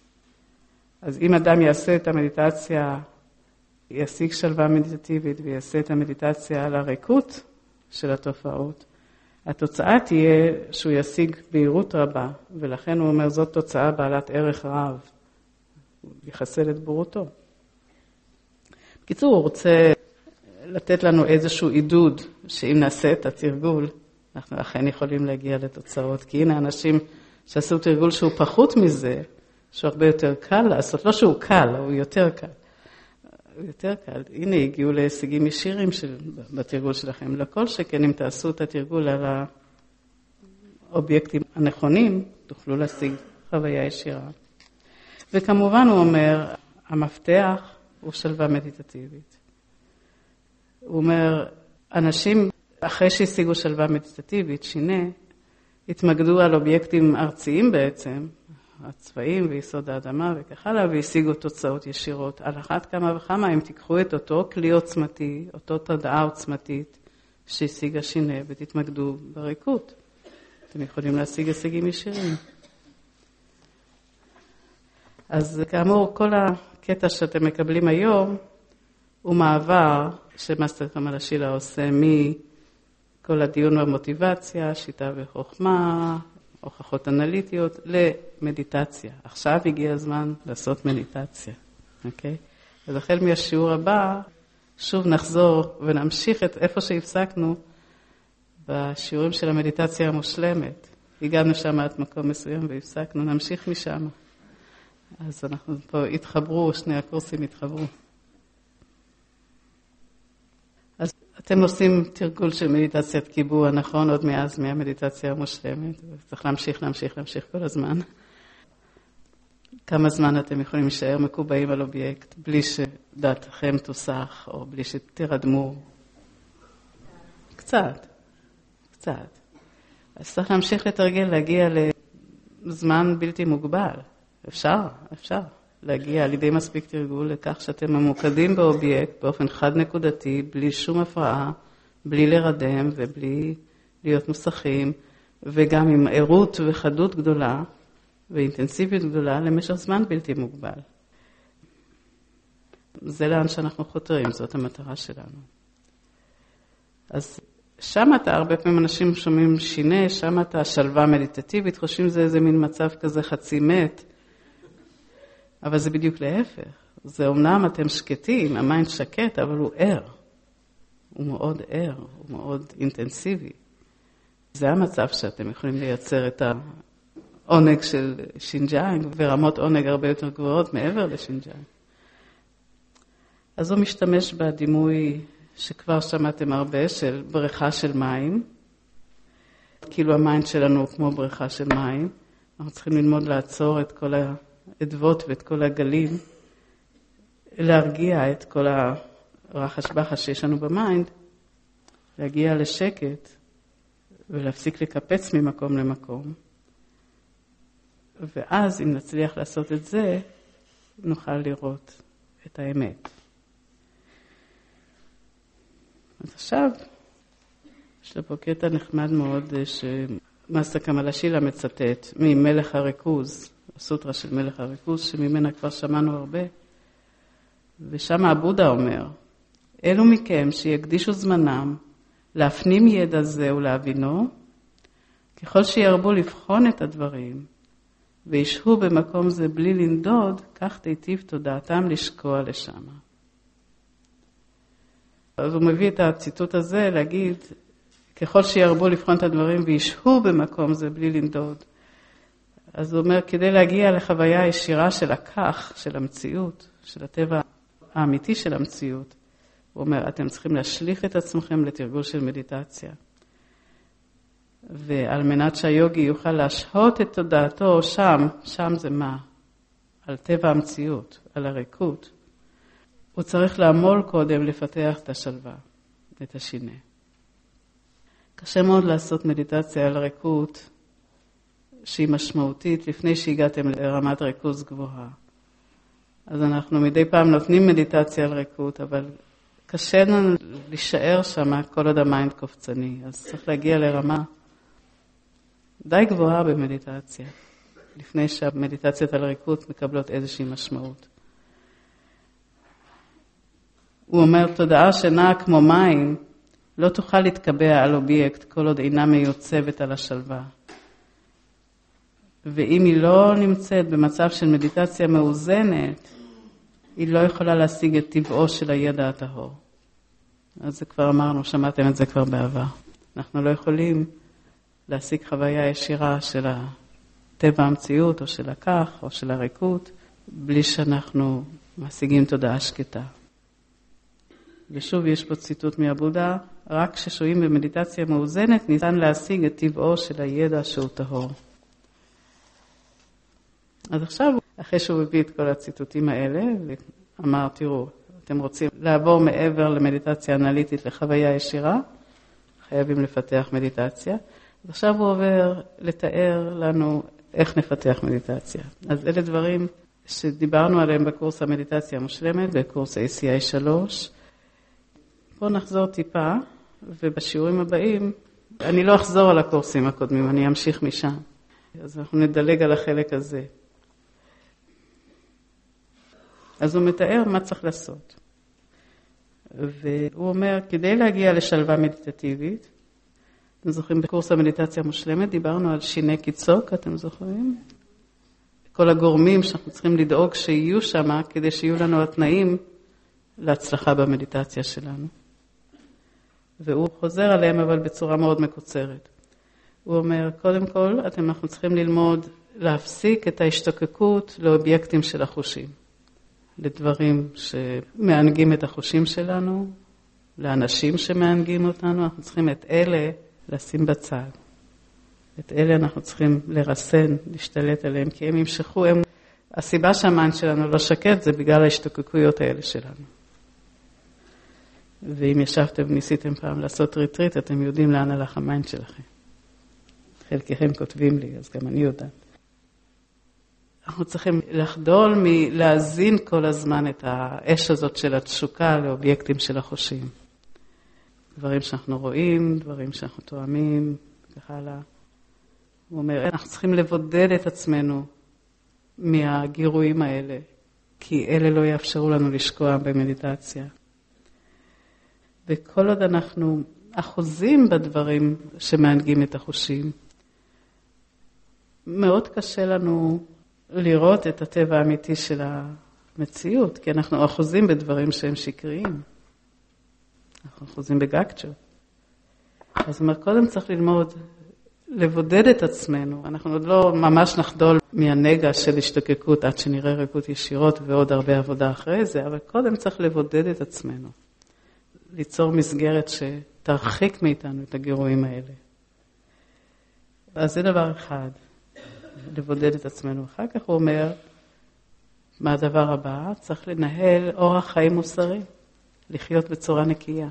אז אם אדם יעשה את המדיטציה, ישיג שלווה מדיטטיבית ויעשה את המדיטציה על הריקות של התופעות, התוצאה תהיה שהוא ישיג בהירות רבה, ולכן הוא אומר, זאת תוצאה בעלת ערך רב. הוא יחסל את בורותו. בקיצור, הוא רוצה לתת לנו איזשהו עידוד, שאם נעשה את התרגול, אנחנו אכן יכולים להגיע לתוצאות. כי הנה אנשים שעשו תרגול שהוא פחות מזה, שהוא הרבה יותר קל לעשות. לא שהוא קל, הוא יותר קל. הוא יותר קל. הנה, הגיעו להישגים ישירים של, בתרגול שלכם. לכל שכן, אם תעשו את התרגול על האובייקטים הנכונים, תוכלו להשיג חוויה ישירה. וכמובן הוא אומר, המפתח הוא שלווה מדיטטיבית. הוא אומר, אנשים, אחרי שהשיגו שלווה מדיטטיבית, שינה, התמקדו על אובייקטים ארציים בעצם, הצבעים ויסוד האדמה וכך הלאה, והשיגו תוצאות ישירות. על אחת כמה וכמה הם תיקחו את אותו כלי עוצמתי, אותו תודעה עוצמתית שהשיגה שינה ותתמקדו בריקות. אתם יכולים להשיג הישגים ישירים. אז כאמור, כל הקטע שאתם מקבלים היום הוא מעבר שמאסטר קמאלה שילה עושה מכל הדיון והמוטיבציה, שיטה וחוכמה, הוכחות אנליטיות, למדיטציה. עכשיו הגיע הזמן לעשות מדיטציה, אוקיי? אז החל מהשיעור הבא, שוב נחזור ונמשיך את איפה שהפסקנו בשיעורים של המדיטציה המושלמת. הגענו שם עד מקום מסוים והפסקנו, נמשיך משם. אז אנחנו פה התחברו, שני הקורסים התחברו. אז אתם עושים תרגול של מדיטציית קיבוע, נכון? עוד מאז מהמדיטציה המושלמת. צריך להמשיך, להמשיך, להמשיך כל הזמן. כמה זמן אתם יכולים להישאר מקובעים על אובייקט, בלי שדעתכם תוסח, או בלי שתרדמו? קצת, קצת. אז צריך להמשיך לתרגל, להגיע לזמן בלתי מוגבל. אפשר, אפשר. להגיע על ידי מספיק תרגול לכך שאתם ממוקדים באובייקט באופן חד נקודתי, בלי שום הפרעה, בלי לרדם ובלי להיות מוסכים, וגם עם עירות וחדות גדולה ואינטנסיביות גדולה למשך זמן בלתי מוגבל. זה לאן שאנחנו חותרים, זאת המטרה שלנו. אז שם אתה, הרבה פעמים אנשים שומעים שינה, שם אתה שלווה מדיטטיבית, חושבים זה איזה מין מצב כזה חצי מת, אבל זה בדיוק להפך. זה אומנם אתם שקטים, המיינד שקט, אבל הוא ער. הוא מאוד ער, הוא מאוד אינטנסיבי. זה המצב שאתם יכולים לייצר את העונג של שינג'יינג, ורמות עונג הרבה יותר גבוהות מעבר לשינג'יינג. אז הוא משתמש בדימוי שכבר שמעתם הרבה, של בריכה של מים. כאילו המיינד שלנו הוא כמו בריכה של מים. אנחנו צריכים ללמוד לעצור את כל העדבות ואת כל הגלים, להרגיע את כל הרחש בחש שיש לנו במיינד, להגיע לשקט ולהפסיק לקפץ ממקום למקום. ואז אם נצליח לעשות את זה, נוכל לראות את האמת. אז עכשיו, יש פה קטע נחמד מאוד שמאסטר קמאלה שילה מצטט ממלך הריכוז, הסוטרה של מלך הריכוז, שממנה כבר שמענו הרבה. ושם הבודה אומר, אלו מכם שיקדישו זמנם להפנים ידע זה ולהבינו, ככל שירבו לבחון את הדברים, וישהו במקום זה בלי לנדוד, כך תיטיב תודעתם לשקוע לשם. אז הוא מביא את הציטוט הזה להגיד, ככל שירבו לבחון את הדברים וישהו במקום זה בלי לנדוד. אז הוא אומר, כדי להגיע לחוויה ישירה של הכך, של המציאות, של הטבע האמיתי של המציאות, הוא אומר, אתם צריכים להשליך את עצמכם לתרגול של מדיטציה. ועל מנת שהיוגי יוכל להשהות את תודעתו שם, שם זה מה? על טבע המציאות, על הריקות. הוא צריך לעמול קודם לפתח את השלווה, את השינה. קשה מאוד לעשות מדיטציה על ריקות שהיא משמעותית לפני שהגעתם לרמת ריכוז גבוהה. אז אנחנו מדי פעם נותנים מדיטציה על ריקות, אבל קשה לנו להישאר שם כל עוד המיינד קופצני. אז צריך להגיע לרמה די גבוהה במדיטציה, לפני שהמדיטציות על ריקות מקבלות איזושהי משמעות. הוא אומר, תודעה שנעה כמו מים, לא תוכל להתקבע על אובייקט כל עוד אינה מיוצבת על השלווה. ואם היא לא נמצאת במצב של מדיטציה מאוזנת, היא לא יכולה להשיג את טבעו של הידע הטהור. אז זה כבר אמרנו, שמעתם את זה כבר בעבר. אנחנו לא יכולים להשיג חוויה ישירה של הטבע המציאות, או של הכך, או של הריקות, בלי שאנחנו משיגים תודעה שקטה. ושוב יש פה ציטוט מהבודה, רק כששוהים במדיטציה מאוזנת ניתן להשיג את טבעו של הידע שהוא טהור. אז עכשיו, אחרי שהוא הביא את כל הציטוטים האלה, אמר, תראו, אתם רוצים לעבור מעבר למדיטציה אנליטית לחוויה ישירה, חייבים לפתח מדיטציה. אז עכשיו הוא עובר לתאר לנו איך נפתח מדיטציה. אז אלה דברים שדיברנו עליהם בקורס המדיטציה המושלמת, בקורס איי סי איי שלוש. בואו נחזור טיפה, ובשיעורים הבאים, אני לא אחזור על הקורסים הקודמים, אני אמשיך משם. אז אנחנו נדלג על החלק הזה. אז הוא מתאר מה צריך לעשות. והוא אומר, כדי להגיע לשלווה מדיטטיבית, אתם זוכרים בקורס המדיטציה המושלמת, דיברנו על שיני קיצוק, אתם זוכרים? כל הגורמים שאנחנו צריכים לדאוג שיהיו שם, כדי שיהיו לנו התנאים להצלחה במדיטציה שלנו. והוא חוזר עליהם, אבל בצורה מאוד מקוצרת. הוא אומר, קודם כל, אתם אנחנו צריכים ללמוד להפסיק את ההשתוקקות לאובייקטים של החושים. לדברים שמענגים את החושים שלנו, לאנשים שמענגים אותנו, אנחנו צריכים את אלה לשים בצד. את אלה אנחנו צריכים לרסן, להשתלט עליהם, כי הם ימשכו, הם... הסיבה שהמיינד שלנו לא שקט זה בגלל ההשתוקקויות האלה שלנו. ואם ישבתם וניסיתם פעם לעשות ריטריט, אתם יודעים לאן הלך המיינד שלכם. חלקכם כותבים לי, אז גם אני יודעת. אנחנו צריכים לחדול מלהזין כל הזמן את האש הזאת של התשוקה לאובייקטים של החושים. דברים שאנחנו רואים, דברים שאנחנו תואמים, וכך הלאה. הוא אומר, אנחנו צריכים לבודד את עצמנו מהגירויים האלה, כי אלה לא יאפשרו לנו לשקוע במדיטציה. וכל עוד אנחנו אחוזים בדברים שמענגים את החושים, מאוד קשה לנו לראות את הטבע האמיתי של המציאות, כי אנחנו אחוזים בדברים שהם שקריים. אנחנו אחוזים בגקצ'ו. אז אומר, קודם צריך ללמוד, לבודד את עצמנו. אנחנו עוד לא ממש נחדול מהנגע של השתוקקות עד שנראה רכות ישירות ועוד הרבה עבודה אחרי זה, אבל קודם צריך לבודד את עצמנו. ליצור מסגרת שתרחיק מאיתנו את הגירויים האלה. אז זה דבר אחד, לבודד את עצמנו. אחר כך הוא אומר, מה הדבר הבא? צריך לנהל אורח חיים מוסרי, לחיות בצורה נקייה.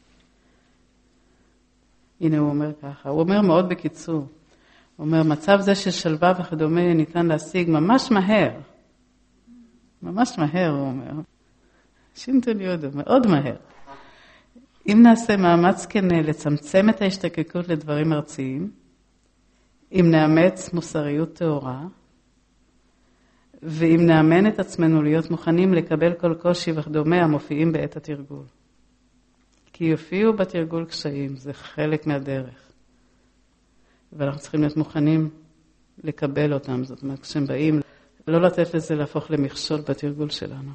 הנה הוא אומר ככה, הוא אומר מאוד בקיצור, הוא אומר, מצב זה של שלווה וכדומה ניתן להשיג ממש מהר. ממש מהר, הוא אומר. שינטון יודו, מאוד מהר. אם נעשה מאמץ כנה לצמצם את ההשתקקות לדברים ארציים, אם נאמץ מוסריות תאורה, ואם נאמן את עצמנו להיות מוכנים לקבל כל קושי וכדומה המופיעים בעת התרגול. כי יופיעו בתרגול קשיים, זה חלק מהדרך. ואנחנו צריכים להיות מוכנים לקבל אותם, זאת אומרת, כשהם באים, לא לתת לזה להפוך למכשול בתרגול שלנו.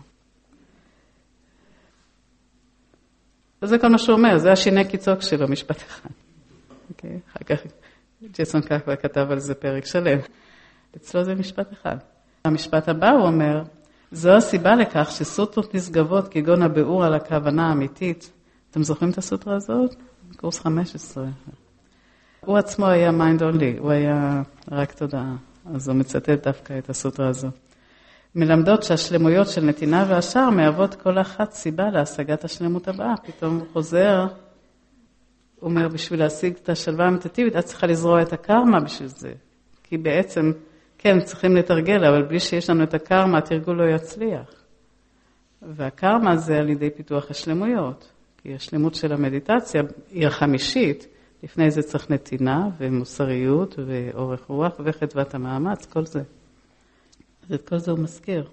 וזה כל מה שהוא אומר, זה השיני קיצוק שלו, משפט אחד. אוקיי? אחר כך ג'ייסון קקווה כתב על זה פרק שלם. אצלו זה משפט אחד. המשפט הבא הוא אומר, זו הסיבה לכך שסוטרות נשגבות כגון הביאור על הכוונה האמיתית. אתם זוכרים את הסוטרה הזאת? קורס חמש עשרה. הוא עצמו היה מיינד אונלי, הוא היה רק תודעה. אז הוא מצטט דווקא את הסוטרה הזו. מלמדות שהשלמויות של נתינה והשאר מהוות כל אחת סיבה להשגת השלמות הבאה. פתאום הוא חוזר, הוא אומר, בשביל להשיג את השלווה המדיטטיבית, את צריכה לזרוע את הקרמה בשביל זה. כי בעצם, כן, צריכים לתרגל, אבל בלי שיש לנו את הקרמה, התרגול לא יצליח. והקרמה זה על ידי פיתוח השלמויות. כי השלמות של המדיטציה היא החמישית. לפני זה צריך נתינה ומוסריות ואורך רוח וחדוות המאמץ, כל זה. ואת כל זה הוא מזכיר.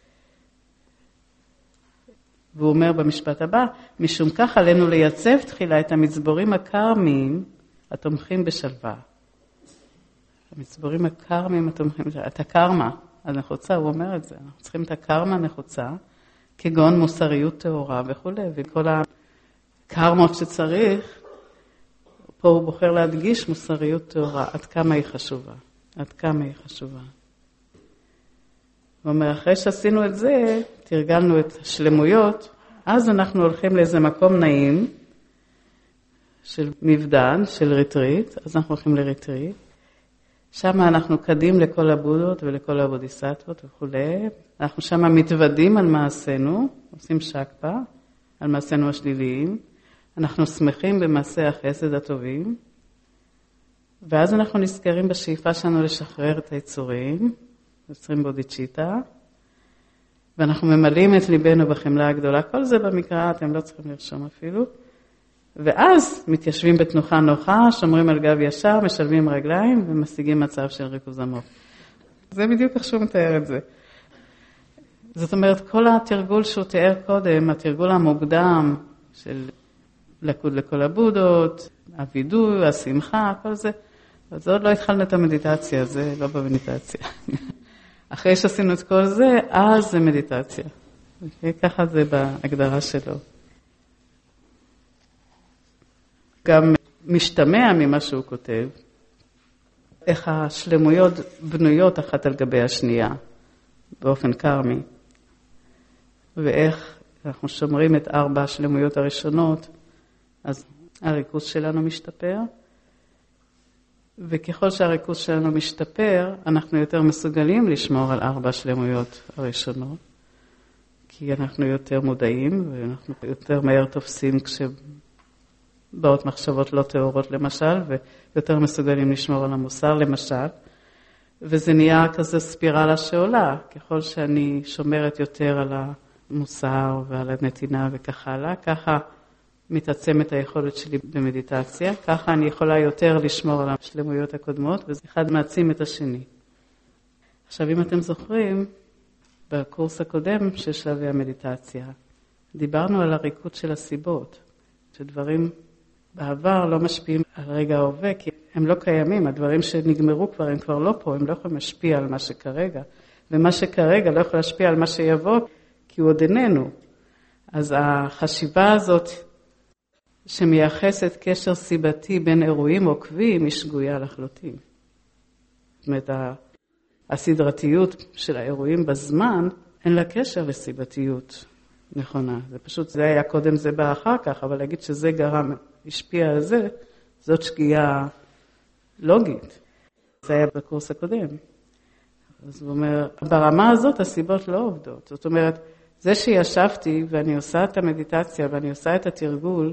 והוא אומר במשפט הבא, משום כך עלינו לייצב תחילה את המצבורים הקרמיים התומכים בשלווה. המצבורים הקרמיים התומכים בשלווה. את הקרמה הנחוצה, הוא אומר את זה. אנחנו צריכים את הקרמה הנחוצה, כגון מוסריות תאורה וכו'. וכל הקרמות שצריך, פה הוא בוחר להדגיש מוסריות תאורה. עד כמה היא חשובה. עד כמה היא חשובה. הוא אומר, אחרי שעשינו את זה, תרגלנו את השלמויות, אז אנחנו הולכים לאיזה מקום נעים, של מבדן, של ריטריט, אז אנחנו הולכים לריטריט, שם אנחנו קדים לכל הבודות ולכל הבודיסטוות וכו'. אנחנו שם מתוודים על מעשינו, עושים שקפה, על מעשינו השליליים, אנחנו שמחים במעשי החסד הטובים, ואז אנחנו נזכרים בשאיפה שלנו לשחרר את היצורים, יוצרים בודיצ'יטה, ואנחנו ממלאים את ליבנו בחמלה הגדולה. כל זה במקרא, אתם לא צריכים לרשום אפילו. ואז מתיישבים בתנוחה נוחה, שומרים על גב ישר, משלבים רגליים ומשיגים מצב של ריכוז עמוק. זה בדיוק איך שהוא מתאר את זה. זאת אומרת, כל התרגול שהוא תיאר קודם, התרגול המוקדם של לקוד לכל הבודות, הווידוי, השמחה, כל זה, אז עוד לא התחלנו את המדיטציה, זה לא במדיטציה. אחרי שעשינו את כל זה, אז זה מדיטציה. Okay, ככה זה בהגדרה שלו. גם משתמע ממה שהוא כותב, איך השלמויות בנויות אחת על גבי השנייה, באופן קרמי, ואיך אנחנו שומרים את ארבע השלמויות הראשונות, אז הריכוז שלנו משתפר, וככל שהריכוז שלנו משתפר, אנחנו יותר מסוגלים לשמור על ארבע השלמויות הראשונות, כי אנחנו יותר מודעים, ואנחנו יותר מהר תופסים כשבאות מחשבות לא טהורות למשל, ויותר מסוגלים לשמור על המוסר למשל, וזה נהיה כזה ספירלה שעולה, ככל שאני שומרת יותר על המוסר ועל הנתינה וכך הלאה, ככה מתעצמת היכולת שלי במדיטציה, ככה אני יכולה יותר לשמור על השלמויות הקודמות, וזה אחד מעצים את השני. עכשיו, אם אתם זוכרים, בקורס הקודם של שלבי המדיטציה, דיברנו על הריקות של הסיבות, שדברים בעבר לא משפיעים על רגע ההווה, כי הם לא קיימים, הדברים שנגמרו כבר, הם כבר לא פה, הם לא יכולים להשפיע על מה שכרגע, ומה שכרגע לא יכול להשפיע על מה שיבוא, כי הוא עוד איננו. אז החשיבה הזאת, שמייחסת קשר סיבתי בין אירועים עוקבים, היא שגויה לחלוטין. זאת אומרת, הסדרתיות של האירועים בזמן, אין לה קשר לסיבתיות נכונה. זה פשוט, זה היה קודם, זה בא אחר כך, אבל להגיד שזה גרם, השפיע על זה, זאת שגיאה לוגית. זה היה בקורס הקודם. אז הוא אומר, ברמה הזאת הסיבות לא עובדות. זאת אומרת, זה שישבתי ואני עושה את המדיטציה ואני עושה את התרגול,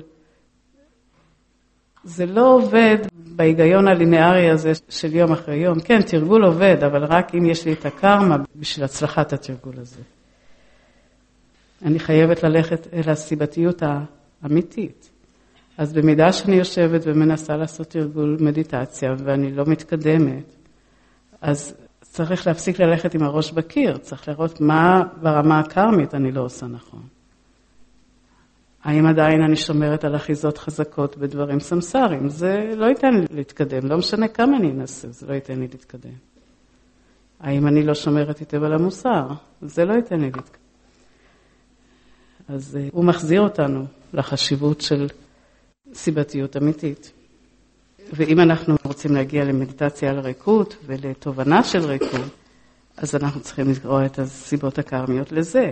זה לא עובד בהיגיון הלינארי הזה של יום אחרי יום. כן, תרגול עובד, אבל רק אם יש לי את הקרמה בשביל הצלחת התרגול הזה. אני חייבת ללכת אל הסיבתיות האמיתית. אז במידה שאני יושבת ומנסה לעשות תרגול מדיטציה ואני לא מתקדמת, אז צריך להפסיק ללכת עם הראש בקיר, צריך לראות מה ברמה הקרמית אני לא עושה נכון. האם עדיין אני שומרת על אחיזות חזקות בדברים סמסריים? זה לא ייתן לי להתקדם, לא משנה כמה אני אנסה, זה לא ייתן לי להתקדם. האם אני לא שומרת היטב על המוסר? זה לא ייתן לי להתקדם. אז הוא מחזיר אותנו לחשיבות של סיבתיות אמיתית. ואם אנחנו רוצים להגיע למדיטציה על ריקות ולתובנה של ריקות, אז אנחנו צריכים לקרוא את הסיבות הקרמיות לזה.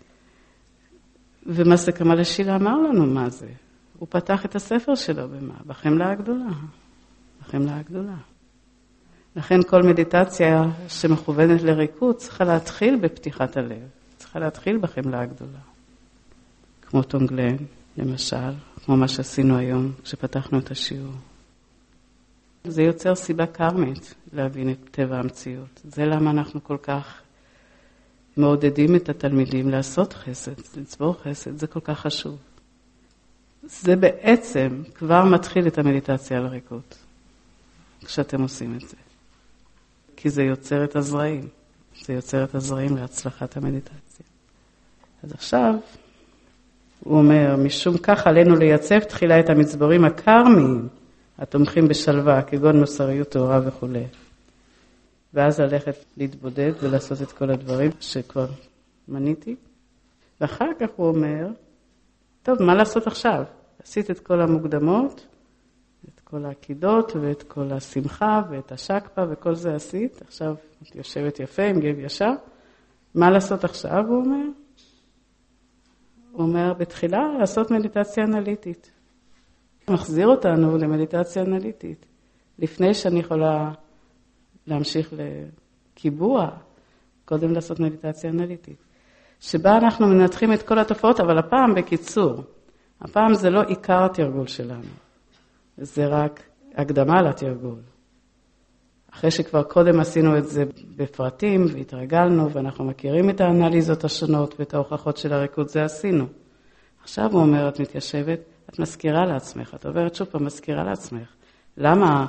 ומסטר כמאל השילא אמר לנו מה זה. הוא פתח את הספר שלו במה? בחמלה הגדולה. בחמלה הגדולה. לכן כל מדיטציה שמכוונת לריקות צריכה להתחיל בפתיחת הלב. צריכה להתחיל בחמלה הגדולה. כמו טונגלן, למשל, כמו מה שעשינו היום כשפתחנו את השיעור. זה יוצר סיבה קרמית להבין את טבע המציאות. זה למה אנחנו כל כך מעודדים את התלמידים לעשות חסד, לצבור חסד, זה כל כך חשוב. זה בעצם כבר מתחיל את המדיטציה על הריקות, כשאתם עושים את זה. כי זה יוצר את הזרעים, זה יוצר את הזרעים להצלחת המדיטציה. אז עכשיו, הוא אומר, משום כך עלינו לייצב תחילה את המצבורים הקרמיים, התומכים בשלווה, כגון מוסריות, תאורה וכו'. ואז ללכת להתבודד ולעשות את כל הדברים שכבר מניתי. ואחר כך הוא אומר, טוב, מה לעשות עכשיו? עשית את כל המוקדמות, את כל העקידות ואת כל השמחה ואת השקפה וכל זה עשית. עכשיו את יושבת יפה עם גב ישר. מה לעשות עכשיו, הוא אומר? הוא אומר, בתחילה לעשות מדיטציה אנליטית. הוא מחזיר אותנו למדיטציה אנליטית. לפני שאני יכולה להמשיך לקיבוע, קודם לעשות מדיטציה אנליטית. שבה אנחנו מנתחים את כל התופעות, אבל הפעם בקיצור. הפעם זה לא עיקר התרגול שלנו. זה רק הקדמה לתרגול. אחרי שכבר קודם עשינו את זה בפרטים והתרגלנו, ואנחנו מכירים את האנליזות השונות ואת ההוכחות של הריקות, זה עשינו. עכשיו הוא אומר, את מתיישבת, את מזכירה לעצמך, את עוברת שוב פעם, מזכירה לעצמך. למה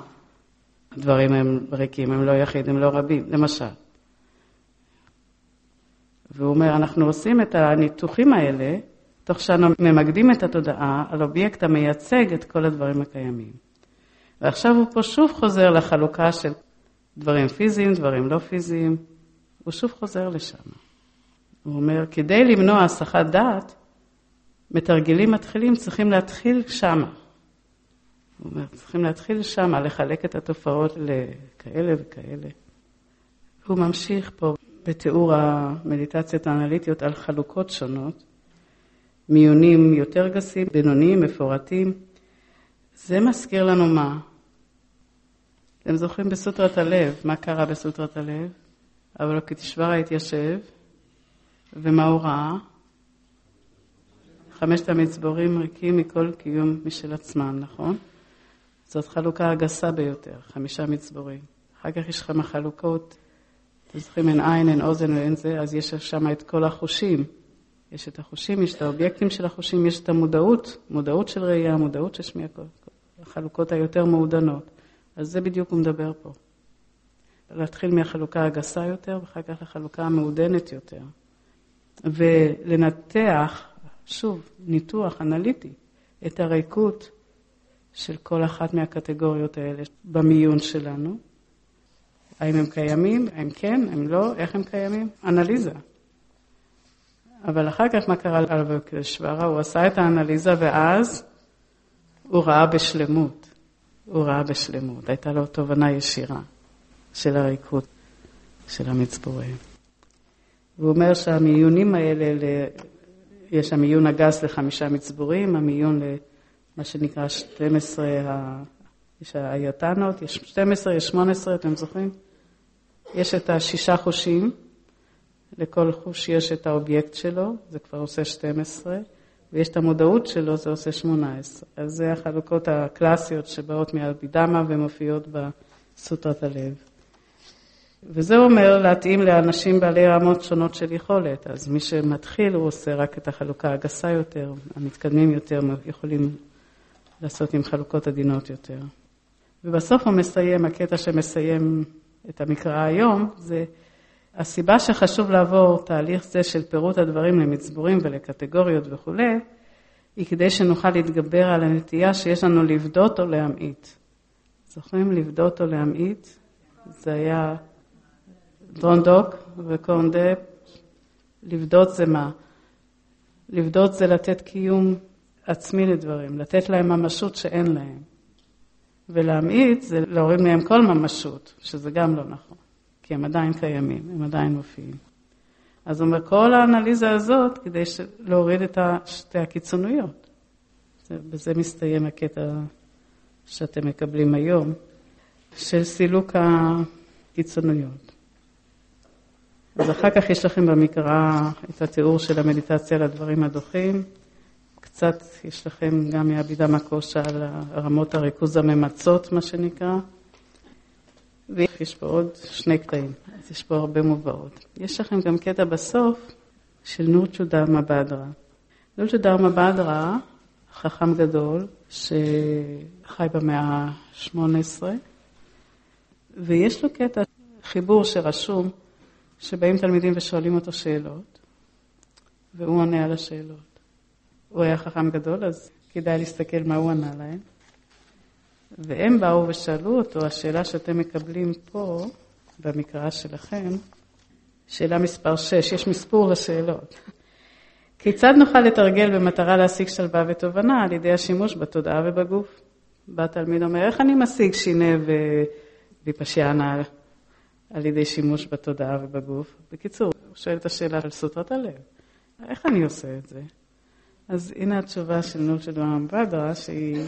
הדברים הם ריקים, הם לא יחיד, הם לא רבים, למשל. והוא אומר, אנחנו עושים את הניתוחים האלה, תוך שאנו ממקדים את התודעה על אובייקט המייצג את כל הדברים הקיימים. ועכשיו הוא פה שוב חוזר לחלוקה של דברים פיזיים, דברים לא פיזיים, הוא שוב חוזר לשם. הוא אומר, כדי למנוע הסחת דעת, מתרגלים מתחילים צריכים להתחיל שמה. הוא אומר, צריכים להתחיל שמה, לחלק את התופעות לכאלה וכאלה. הוא ממשיך פה בתיאור המדיטציות האנליטיות על חלוקות שונות, מיונים יותר גסים, בינוניים, מפורטים. זה מזכיר לנו מה? אתם זוכרים בסוטרת הלב, מה קרה בסוטרת הלב? אבל כתשברה התיישב, ומה הוא ראה? חמשת המצבורים ריקים מכל קיום משל עצמם, נכון? זאת חלוקה הגסה ביותר, חמישה מצבורים. אחר כך יש לכם החלוקות, אתם זוכרים אין עין, אין אוזן ואין זה, אז יש שם את כל החושים. יש את החושים, יש את האובייקטים של החושים, יש את המודעות, מודעות של ראייה, מודעות של שמיעה, החלוקות היותר מעודנות. אז זה בדיוק הוא מדבר פה. להתחיל מהחלוקה הגסה יותר, ואחר כך לחלוקה המעודנת יותר. ולנתח, שוב, ניתוח אנליטי, את הריקות של כל אחת מהקטגוריות האלה במיון שלנו. האם הם קיימים, האם כן, האם לא, איך הם קיימים? אנליזה. אבל אחר כך מה קרה לאבוקרשברה? הוא עשה את האנליזה ואז הוא ראה בשלמות. הוא ראה בשלמות. הייתה לו תובנה ישירה של הריקות של המצבורים. והוא אומר שהמיונים האלה, יש המיון הגס לחמישה מצבורים, המיון למה שנקרא שתים עשרה, יש היתנות, יש שתים עשרה, יש שמונה עשרה, אתם זוכרים? יש את השישה חושים, לכל חוש יש את האובייקט שלו, זה כבר עושה שתים עשרה, ויש את המודעות שלו, זה עושה שמונה עשרה. אז זה החלוקות הקלאסיות שבאות מהבידמה ומופיעות בסוטרת הלב. וזה אומר להתאים לאנשים בעלי רמות שונות של יכולת. אז מי שמתחיל הוא עושה רק את החלוקה הגסה יותר, המתקדמים יותר יכולים לעשות עם חלוקות עדינות יותר. ובסוף הוא מסיים, הקטע שמסיים את המקרא היום, זה הסיבה שחשוב לעבור תהליך זה של פירוט הדברים למצבורים ולקטגוריות וכו', היא כדי שנוכל להתגבר על הנטייה שיש לנו לבדות או להמעיט. זוכרים לבדות או להמעיט? זה היה דרונדוק וקורנדפ. לבדות זה מה? לבדות זה לתת קיום עצמי לדברים, לתת להם ממשות שאין להם. ולהמעיט זה להוריד מהם כל ממשות, שזה גם לא נכון. כי הם עדיין קיימים, הם עדיין מופיעים. אז אומר, כל האנליזה הזאת, כדי להוריד את שתי הקיצוניות. בזה מסתיים הקטע שאתם מקבלים היום, של סילוק הקיצוניות. אז אחר כך יש לכם במקרא את התיאור של המדיטציה לדברים הדוחים. קצת יש לכם גם מהבידמה קושא על רמות הריכוז הממצות, מה שנקרא. ויש פה עוד שני קטעים, אז יש פה הרבה מובאות. יש לכם גם קטע בסוף של נורצ'ו דרמה בדרה. נורצ'ו דרמה בדרה, חכם גדול, שחי במאה ה-שמונה עשרה, ויש לו קטע חיבור שרשום, שבאים תלמידים ושואלים אותו שאלות, והוא עונה על השאלות. הוא היה חכם גדול, אז כדאי להסתכל מה הוא ענה להם. והם באו ושאלו אותו, השאלה שאתם מקבלים פה, במקרא שלכם, שאלה מספר שש, יש מספור לשאלות. כיצד נוכל לתרגל במטרה להשיג שלווה ותובנה על ידי השימוש בתודעה ובגוף? בא תלמיד אומר, איך אני משיג שינה ויפשיאנה על ידי שימוש בתודעה ובגוף? בקיצור, הוא שואל את השאלה על סוטרת הלב. איך אני עושה את זה? אז הנה התשובה של נורצ'ו דרמה בדרה, שהיא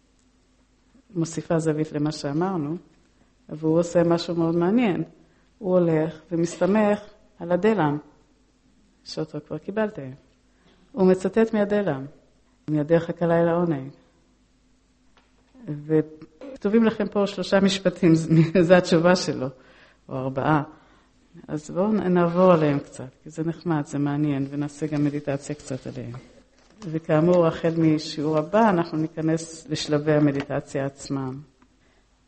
מוסיפה זווית למה שאמרנו, והוא עושה משהו מאוד מעניין. הוא הולך ומסתמך על הדלם, שאותו כבר קיבלתם. הוא מצטט מהדלם, מהדרך הקלה אל העונג. וכתובים לכם פה שלושה משפטים, זו התשובה שלו, או ארבעה. אז בואו נעבור עליהם קצת, כי זה נחמד, זה מעניין, ונעשה גם מדיטציה קצת עליהם. וכאמור, החל משיעור הבא, אנחנו ניכנס לשלבי המדיטציה עצמם.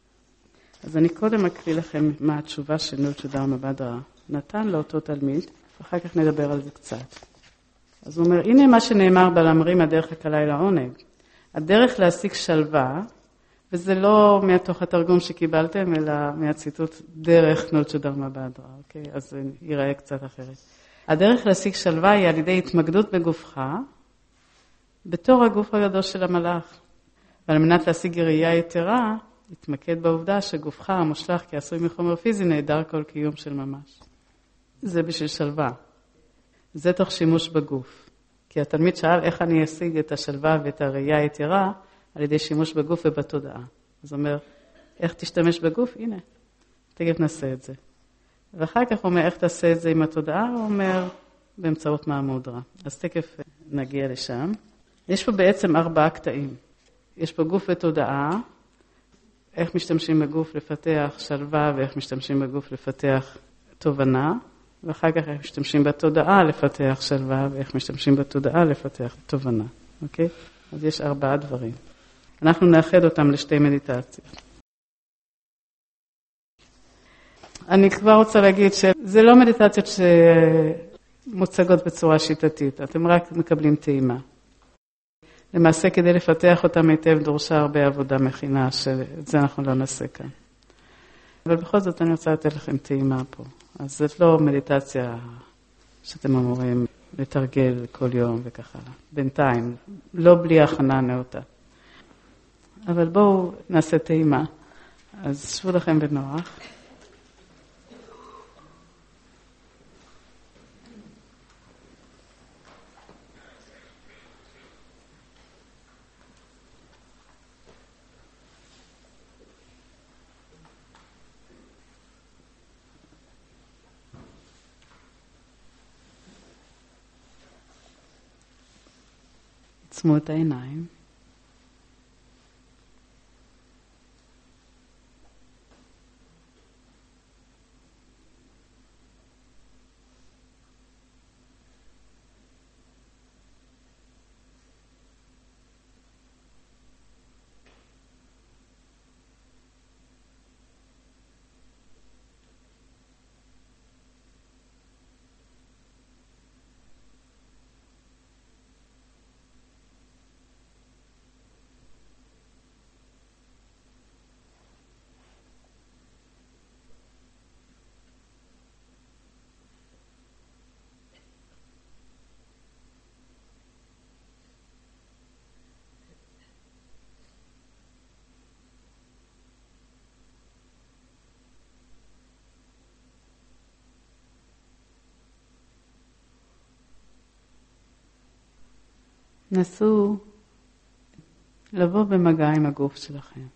אז אני קודם אקריא לכם מה התשובה של נורצ'ו דרמה בדרה נתן לאותו תלמיד, אחר כך נדבר על זה קצת. אז הוא אומר, הנה מה שנאמר בלאמרים הדרך הקלה אל העונג. הדרך להשיג שלווה, וזה לא מתוך התרגום שקיבלתם, אלא מהציטוט דרך נולצ'ו דרמה באדרה, אוקיי? אז זה ייראה קצת אחרת. הדרך להשיג שלווה היא על ידי התמקדות בגופך, בתור הגוף הגדול של המלאך. ועל מנת להשיג ראייה יתרה, התמקד בעובדה שגופך המושלך כעשוי מחומר פיזי נהדר כל קיום של ממש. זה בשביל שלווה. זה תוך שימוש בגוף. כי התלמיד שאל איך אני אשיג את השלווה ואת הראייה היתרה על ידי שימוש בגוף ובתודעה. אז הוא אומר, איך תשתמש בגוף? הנה, תכף נעשה את זה. ואחר כך הוא אומר, איך תעשה את זה עם התודעה? הוא אומר, באמצעות מהמודרה. אז תכף נגיע לשם. יש פה בעצם ארבעה קטעים. יש פה גוף ותודעה, איך משתמשים בגוף לפתח שלווה ואיך משתמשים בגוף לפתח תובנה, ואחר כך איך משתמשים בתודעה לפתח שלווה ואיך משתמשים בתודעה לפתח תובנה. אוקיי? אז יש ארבעה דברים. אנחנו נאחד אותם לשתי מדיטציות. אני כבר רוצה להגיד שזה לא מדיטציות שמוצגות בצורה שיטתית, אתם רק מקבלים טעימה. למעשה, כדי לפתח אותם היטב דורשה הרבה עבודה מכינה, שאת זה אנחנו לא נעשה כאן. אבל בכל זאת אני רוצה לתת לכם טעימה פה. אז זאת לא מדיטציה שאתם אמורים לתרגל כל יום וככה. בינתיים, לא בלי הכנה נאותה. אבל בואו נעשה טעימה. אז שבו לכם בנוח. עצמו את העיניים. נסו לבוא במגע עם הגוף שלכם.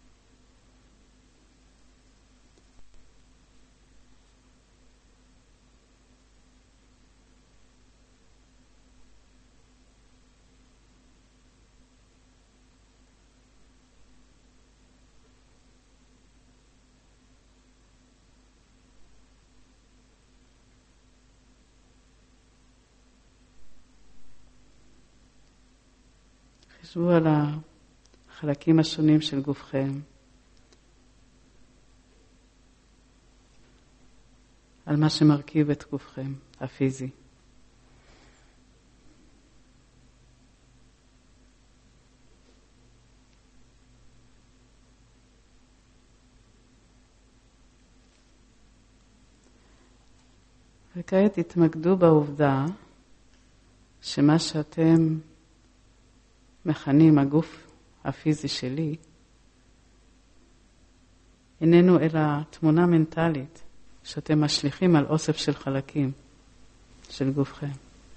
חשבו על החלקים השונים של גופכם, על מה שמרכיב את גופכם, הפיזי. וכעת התמקדו בעובדה שמה שאתם מכנים הגוף הפיזי שלי, איננו אלא תמונה מנטלית שאתם משליכים על אוסף של חלקים של גופכם.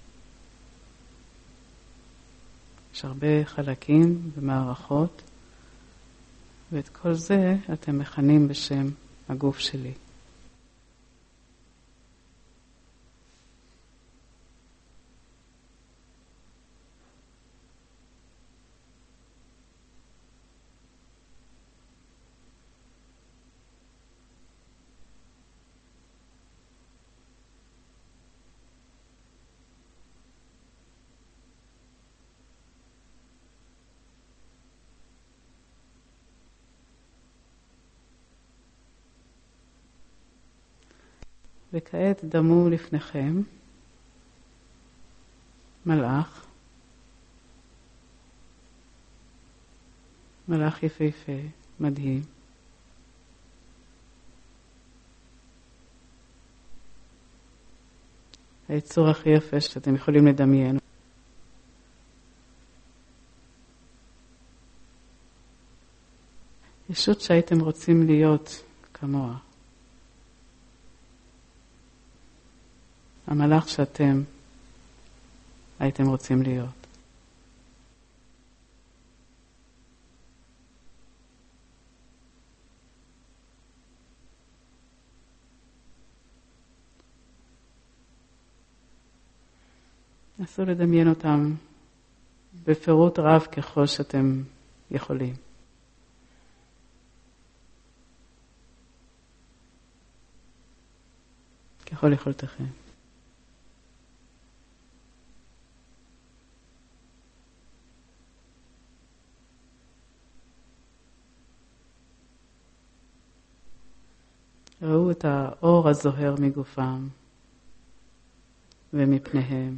יש הרבה חלקים ומערכות, ואת כל זה אתם מכנים בשם הגוף שלי. וכעת דמו לפניכם מלאך, מלאך יפהפה, מדהים. היצור הכי יפה שאתם יכולים לדמיין. ישות שהייתם רוצים להיות כמוה. המלאך שאתם הייתם רוצים להיות. נסו לדמיין אותם בפירוט רב ככל שאתם יכולים. ככל יכולתכם. ראו את האור הזוהר מגופם ומפניהם.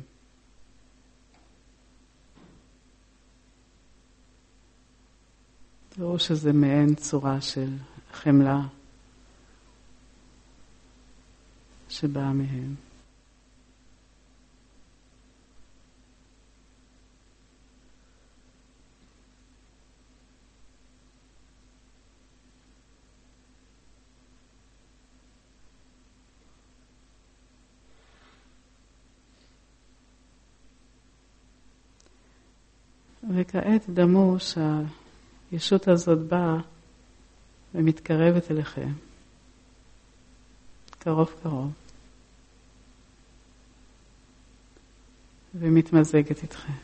תראו שזה מעין צורה של חמלה שבאה מהם. וכעת דמו שהישות הזאת באה ומתקרבת אליכם. קרוב קרוב. ומתמזגת איתכם.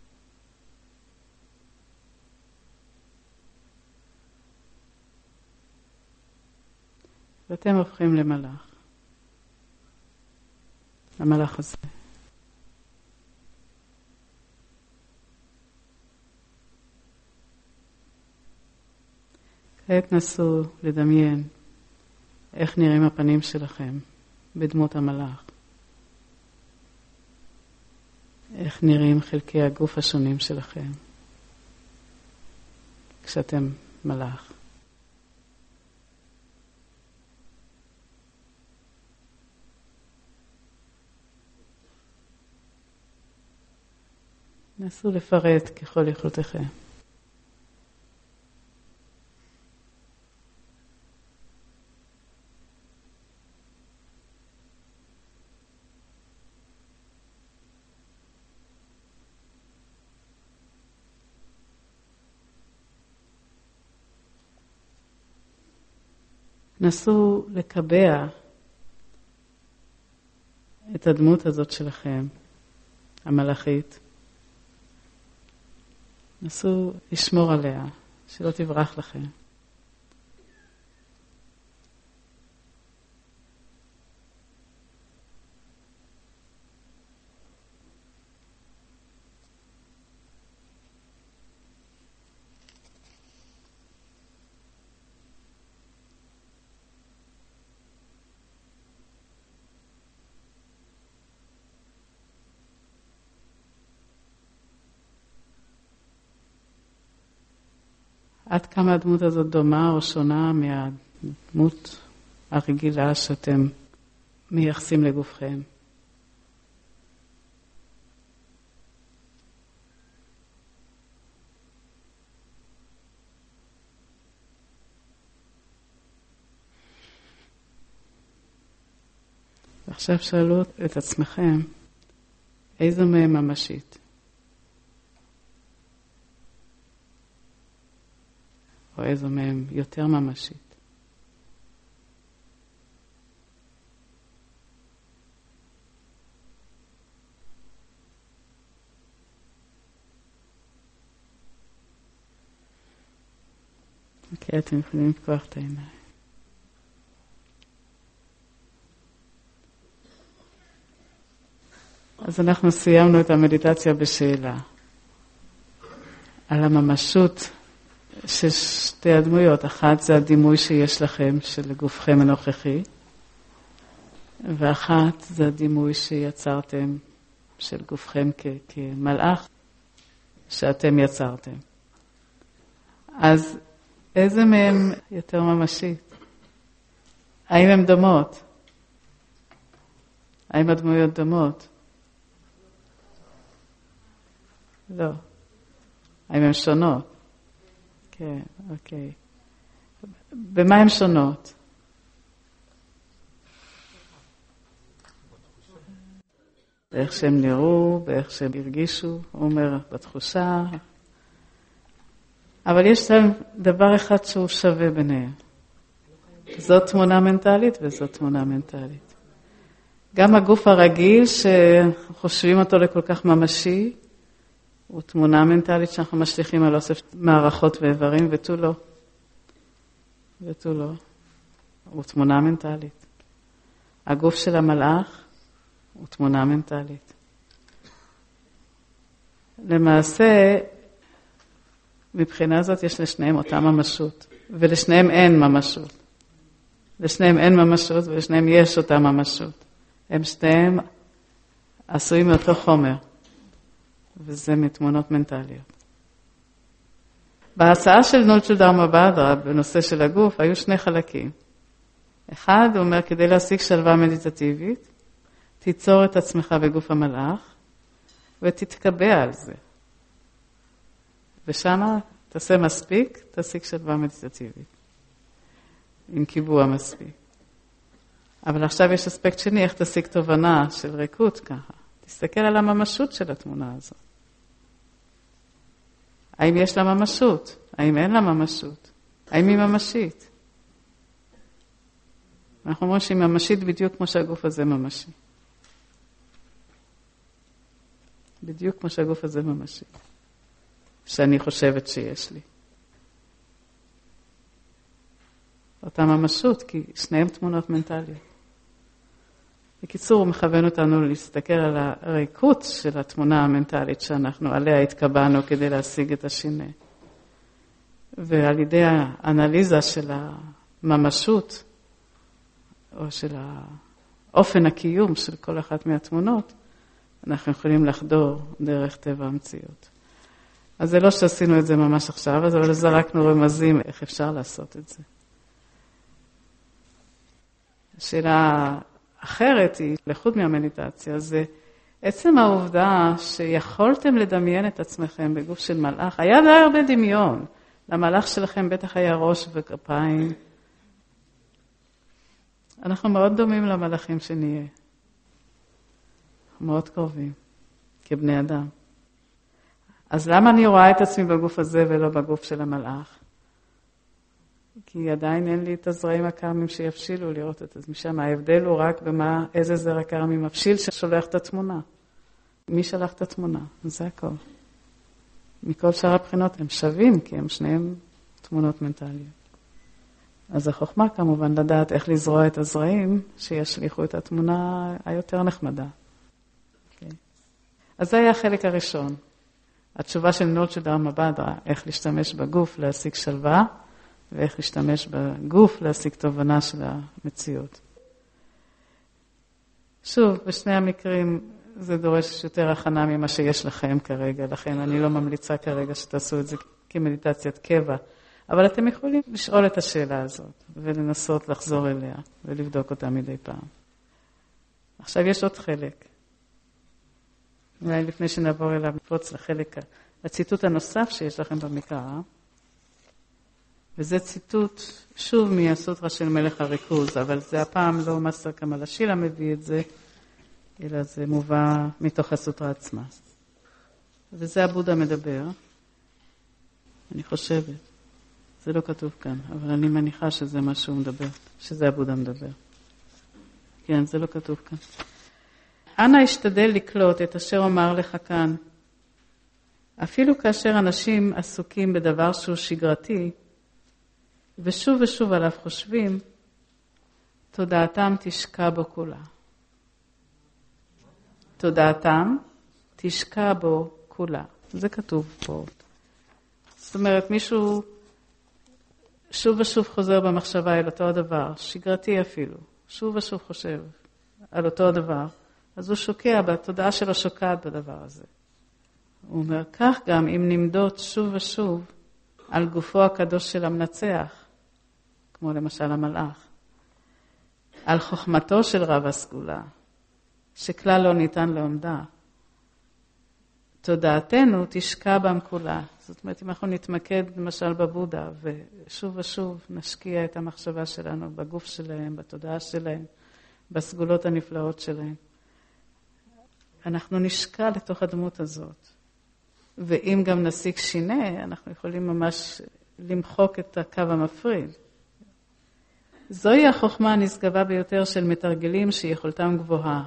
ואתם הופכים למלאך. המלאך הזה. כעת נסו לדמיין איך נראים הפנים שלכם בדמות המלאך. איך נראים חלקי הגוף השונים שלכם כשאתם מלאך. נסו לפרט ככל יכולתכם. נסו לקבע את הדמות הזאת שלכם, המלאכית. נסו לשמור עליה, שלא תברח לכם. עד כמה הדמות הזאת דומה או שונה מהדמות הרגילה שאתם מייחסים לגופכם. ועכשיו שאלו את עצמכם, איזו מהם ממשית? או איזו מהם יותר ממשית. אוקיי, אתם יכולים לפקוח את העיניים. אז אנחנו סיימנו את המדיטציה בשאלה על הממשות של שתי הדמויות. אחת זה הדימוי שיש לכם של גופכם הנוכחי, ואחת זה הדימוי שיצרתם של גופכם כ- כמלאך שאתם יצרתם. אז איזה מהם יותר ממשית? האם הן דומות? האם הדמויות דומות? לא. האם הן שונות? כן, אוקיי. במה הן שונות? באיך שהם נראו, באיך שהם הרגישו, הוא אומר, בתחושה. אבל יש להם דבר אחד שהוא שווה ביניהם. זאת תמונה מנטלית וזאת תמונה מנטלית. גם הגוף הרגיל שחושבים אותו לכל כך ממשי, הוא תמונה מנטלית שאנחנו משליכים על אוסף מערכות ואיברים, ותו לא. ותו לא. הוא תמונה מנטלית. הגוף של המלאך הוא תמונה מנטלית. למעשה, מבחינה זאת יש לשניהם אותה ממשות, ולשניהם אין ממשות. לשניהם אין ממשות ולשניהם יש אותה ממשות. הם שניהם עשויים מאותו חומר, וזה מתמונות מנטליות. בהצעה של נולצ'ו דרמה באדרה בנושא של הגוף היו שני חלקים. אחד, הוא אומר, כדי להשיג שלווה מדיטטיבית, תיצור את עצמך בגוף המלאך, ותתקבע על זה. ושמה תעשה מספיק, תשיג שלווה מדיטטיבית. עם קיבוע מספיק. אבל עכשיו יש אספקט שני, איך תשיג תובנה של ריקות ככה. תסתכל על הממשות של התמונה הזאת. האם יש לה ממשות? האם אין לה ממשות? האם היא ממשית? אנחנו אומרים שהיא ממשית בדיוק כמו שהגוף הזה ממשי. בדיוק כמו שהגוף הזה ממשי. שאני חושבת שיש לי. אותה ממשות, כי שניהם תמונות מנטליות. בקיצור, הוא מכוון אותנו להסתכל על הריקות של התמונה המנטלית שאנחנו עליה התקבענו כדי להשיג את השני. ועל ידי האנליזה של הממשות, או של האופן הקיום של כל אחת מהתמונות, אנחנו יכולים לחדור דרך טבע המציאות. אז זה לא שעשינו את זה ממש עכשיו, אבל זרקנו רמזים איך אפשר לעשות את זה. השאלה אחרת היא, לחוד מהמדיטציה, זה עצם העובדה שיכולתם לדמיין את עצמכם בגוף של מלאך. היה די הרבה דמיון. למלאך שלכם בטח היה ראש וכפיים. אנחנו מאוד דומים למלאכים שנהיה. מאוד קרובים, כבני אדם. אז למה אני רואה את עצמי בגוף הזה ולא בגוף של המלאך? כי עדיין אין לי את הזרעים הקרמים שיפשילו לראות את זה משם. ההבדל הוא רק במה, איזה זרע קרמי מפשיל ששולח את התמונה. מי שלח את התמונה? זה הכל. מכל שאר הבחינות הם שווים, כי הם שניהם תמונות מנטליות. אז החוכמה כמובן לדעת איך לזרוע את הזרעים שישליחו את התמונה היותר נחמדה. Okay. אז זה היה החלק הראשון. התשובה של נולצ'ו דרמה באדרה, איך להשתמש בגוף להשיג שלווה, ואיך להשתמש בגוף להשיג תובנה של המציאות. שוב, בשני המקרים זה דורש יותר הכנה ממה שיש לכם כרגע, לכן אני לא ממליצה כרגע שתעשו את זה כמדיטציית קבע, אבל אתם יכולים לשאול את השאלה הזאת, ולנסות לחזור אליה, ולבדוק אותה מדי פעם. עכשיו יש עוד חלק. אולי לפני שנעבור אליו, נפרוץ לחלק, לציטוט הנוסף שיש לכם במקרא, וזה ציטוט, שוב, מהסוטרה של מלך הריכוז, אבל זה הפעם לא מסר כמאל השילה מביא את זה, אלא זה מובא מתוך הסוטרה עצמה. וזה הבודה מדבר, אני חושבת. זה לא כתוב כאן, אבל אני מניחה שזה מה שהוא מדבר, שזה הבודה מדבר. כן, זה לא כתוב כאן. אנא השתדל לקלוט את אשר אומר לך כאן. אפילו כאשר אנשים עסוקים בדבר שהוא שגרתי, ושוב ושוב עליו חושבים, תודעתם תשקע בו כולה. תודעתם תשקע בו כולה. זה כתוב פה. זאת אומרת, מישהו שוב ושוב חוזר במחשבה אל אותו הדבר, שגרתי אפילו, שוב ושוב חושב, על אותו הדבר, אז הוא שוקע, בתודעה שלו שוקעת בדבר הזה. הוא אומר, כך גם אם נמדוד שוב ושוב על גופו הקדוש של המנצח, כמו למשל המלאך, על חוכמתו של רב הסגולה, שכלל לא ניתן לעומדה, תודעתנו תשקע בם כולה. זאת אומרת, אם אנחנו נתמקד למשל בבודה, ושוב ושוב נשקיע את המחשבה שלנו בגוף שלהם, בתודעה שלהם, בסגולות הנפלאות שלהם, אנחנו נשקע לתוך הדמות הזאת. ואם גם נשיג שינה, אנחנו יכולים ממש למחוק את הקו המפריד. זוהי החוכמה הנשגבה ביותר של מתרגלים שיכולתם גבוהה.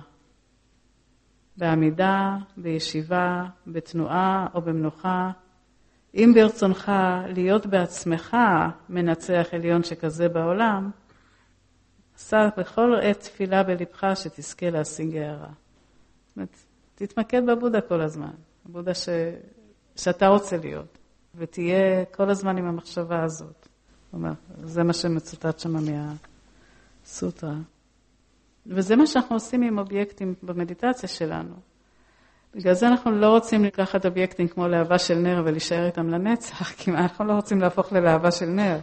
בעמידה, בישיבה, בתנועה או במנוחה, אם ברצונך להיות בעצמך מנצח עליון שכזה בעולם, עשה בכל עת תפילה בלבך שתזכה להשיג הערה. זאת אומרת, תתמקד בבודה כל הזמן, בבודה ש... שאתה רוצה להיות, ותהיה כל הזמן עם המחשבה הזאת. אומר, זה מה שמצוטט שם מהסוטרה. וזה מה שאנחנו עושים עם אובייקטים במדיטציה שלנו. בגלל זה אנחנו לא רוצים לקחת אובייקטים כמו להבה של נר ולהישאר איתם לנצח, כי אנחנו לא רוצים להפוך ללהבה של נר.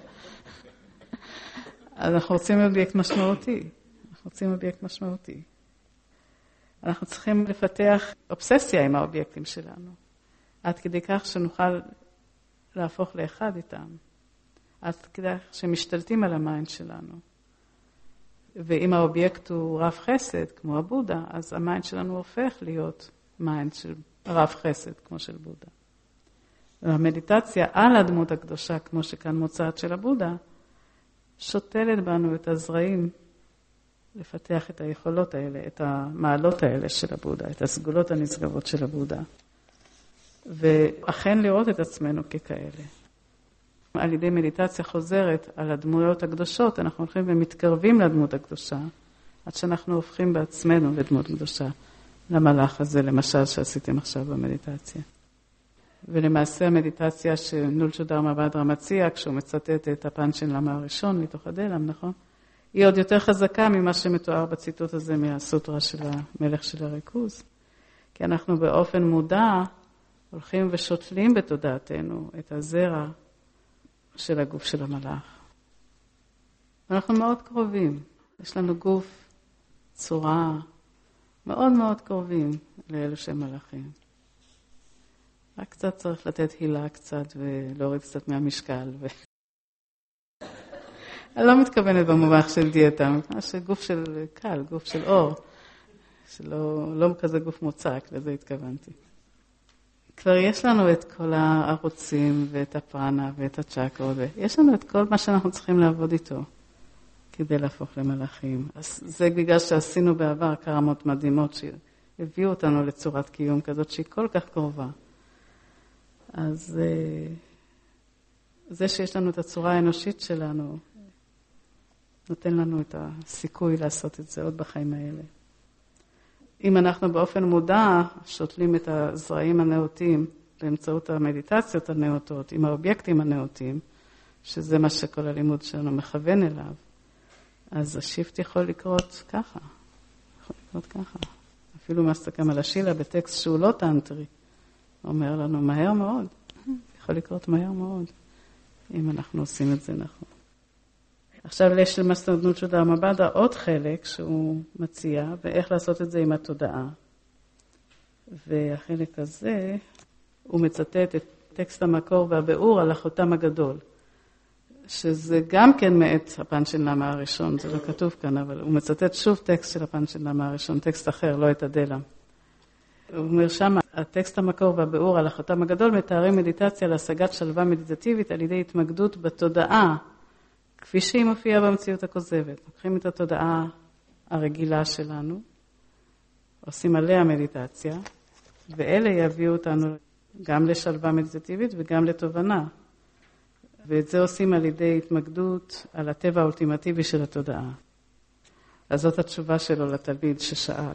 אז אנחנו רוצים אובייקט משמעותי. אנחנו רוצים אובייקט משמעותי. אנחנו צריכים לפתח אובססיה עם האובייקטים שלנו. עד כדי כך שנוכל להפוך לאחד איתם. עד כדי כך שמשתלטים על המיינד שלנו. ואם האובייקט הוא רב חסד, כמו הבודה, אז המיינד שלנו הופך להיות מיינד של רב חסד, כמו של בודה. והמדיטציה על הדמות הקדושה, כמו שכאן מוצאת של הבודה, שותלת בנו את הזרעים לפתח את היכולות האלה, את המעלות האלה של הבודה, את הסגולות הנשגבות של הבודה. ואכן לראות את עצמנו ככאלה. על ידי מדיטציה חוזרת על הדמויות הקדושות, אנחנו הולכים ומתקרבים לדמות הקדושה, עד שאנחנו הופכים בעצמנו לדמות קדושה, למלאך הזה, למשל, שעשיתם עכשיו במדיטציה. ולמעשה המדיטציה שנולצ'ו דרמה באדרה מציע, כשהוא מצטט את הפאנצ'ן למה הראשון מתוך הדלם, נכון? היא עוד יותר חזקה ממה שמתואר בציטוט הזה מהסוטרה של המלך של הריכוז. כי אנחנו באופן מודע הולכים ושותלים בתודעתנו את הזרע של הגוף של המלאך. אנחנו מאוד קרובים. יש לנו גוף, צורה, מאוד מאוד קרובים לאלו שהם מלאכים. רק קצת צריך לתת הילה קצת ולהוריד קצת מהמשקל. ו... אני לא מתכוונת במובן של דיאטה, ממש גוף של קל, גוף של אור, שלא לא כזה גוף מוצק, לזה התכוונתי. כבר יש לנו את כל הערוצים ואת הפרנה ואת הצ'קרות, ויש לנו את כל מה שאנחנו צריכים לעבוד איתו כדי להפוך למלאכים. אז זה בגלל שעשינו בעבר קרמות מדהימות שהביאו אותנו לצורת קיום כזאת שהיא כל כך קרובה. אז זה שיש לנו את הצורה האנושית שלנו, נותן לנו את הסיכוי לעשות את זה עוד בחיים האלה. אם אנחנו באופן מודע שותלים את הזרעים הנאותים באמצעות המדיטציות הנאותות, עם האובייקטים הנאותים, שזה מה שכל הלימוד שלנו מכוון אליו, אז השיפט יכול לקרות ככה, יכול לקרות ככה. אפילו מסתכם על השילה בטקסט שהוא לא טנטרי, אומר לנו מהר מאוד, יכול לקרות מהר מאוד, אם אנחנו עושים את זה נכון. עכשיו יש למאסטר נולצ'ו דרמה באדרה עוד חלק שהוא מציע, ואיך לעשות את זה עם התודעה. והחלק הזה, הוא מצטט את טקסט המקור והביאור על החותם הגדול, שזה גם כן מאת הפאנצ'ן למה הראשון, זה לא כתוב כאן, אבל הוא מצטט שוב טקסט של הפאנצ'ן למה הראשון, טקסט אחר, לא את הדלם. הוא אומר שם, הטקסט המקור והביאור על החותם הגדול מתארים מדיטציה להשגת שלווה מדיטטיבית על ידי התמקדות בתודעה, כפי שהיא מופיעה במציאות הכוזבת. לוקחים את התודעה הרגילה שלנו, עושים עליה מדיטציה, ואלה יביאו אותנו גם לשלווה מדיטטיבית וגם לתובנה. ואת זה עושים על ידי התמקדות על הטבע האולטימטיבי של התודעה. אז זאת התשובה שלו לתלמיד ששאל.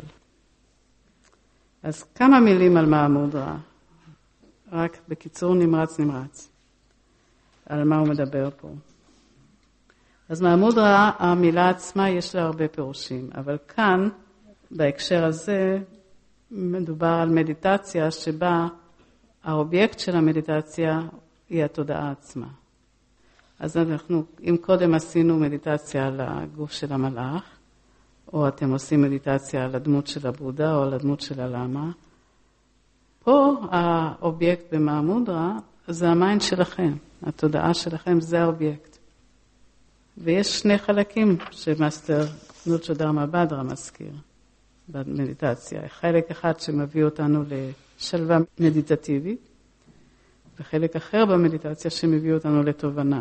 אז כמה מילים על מהמודרה, רק בקיצור נמרץ נמרץ, על מה הוא מדבר פה. אז מהמודרה, המילה עצמה יש לה הרבה פירושים, אבל כאן בהקשר הזה מדובר על מדיטציה שבה האובייקט של המדיטציה היא התודעה עצמה. אז אנחנו, אם קודם עשינו מדיטציה על הגוף של המלאך, או אתם עושים מדיטציה על הדמות של הבודה או על הדמות של הלמה, פה האובייקט במעמודרה זה המיינד שלכם, התודעה שלכם זה האובייקט. ויש שני חלקים שמאסטר נוצ'ו דרמה בדרה מזכיר במדיטציה. חלק אחד שמביא אותנו לשלווה מדיטטיבית, וחלק אחר במדיטציה שמביא אותנו לתובנה.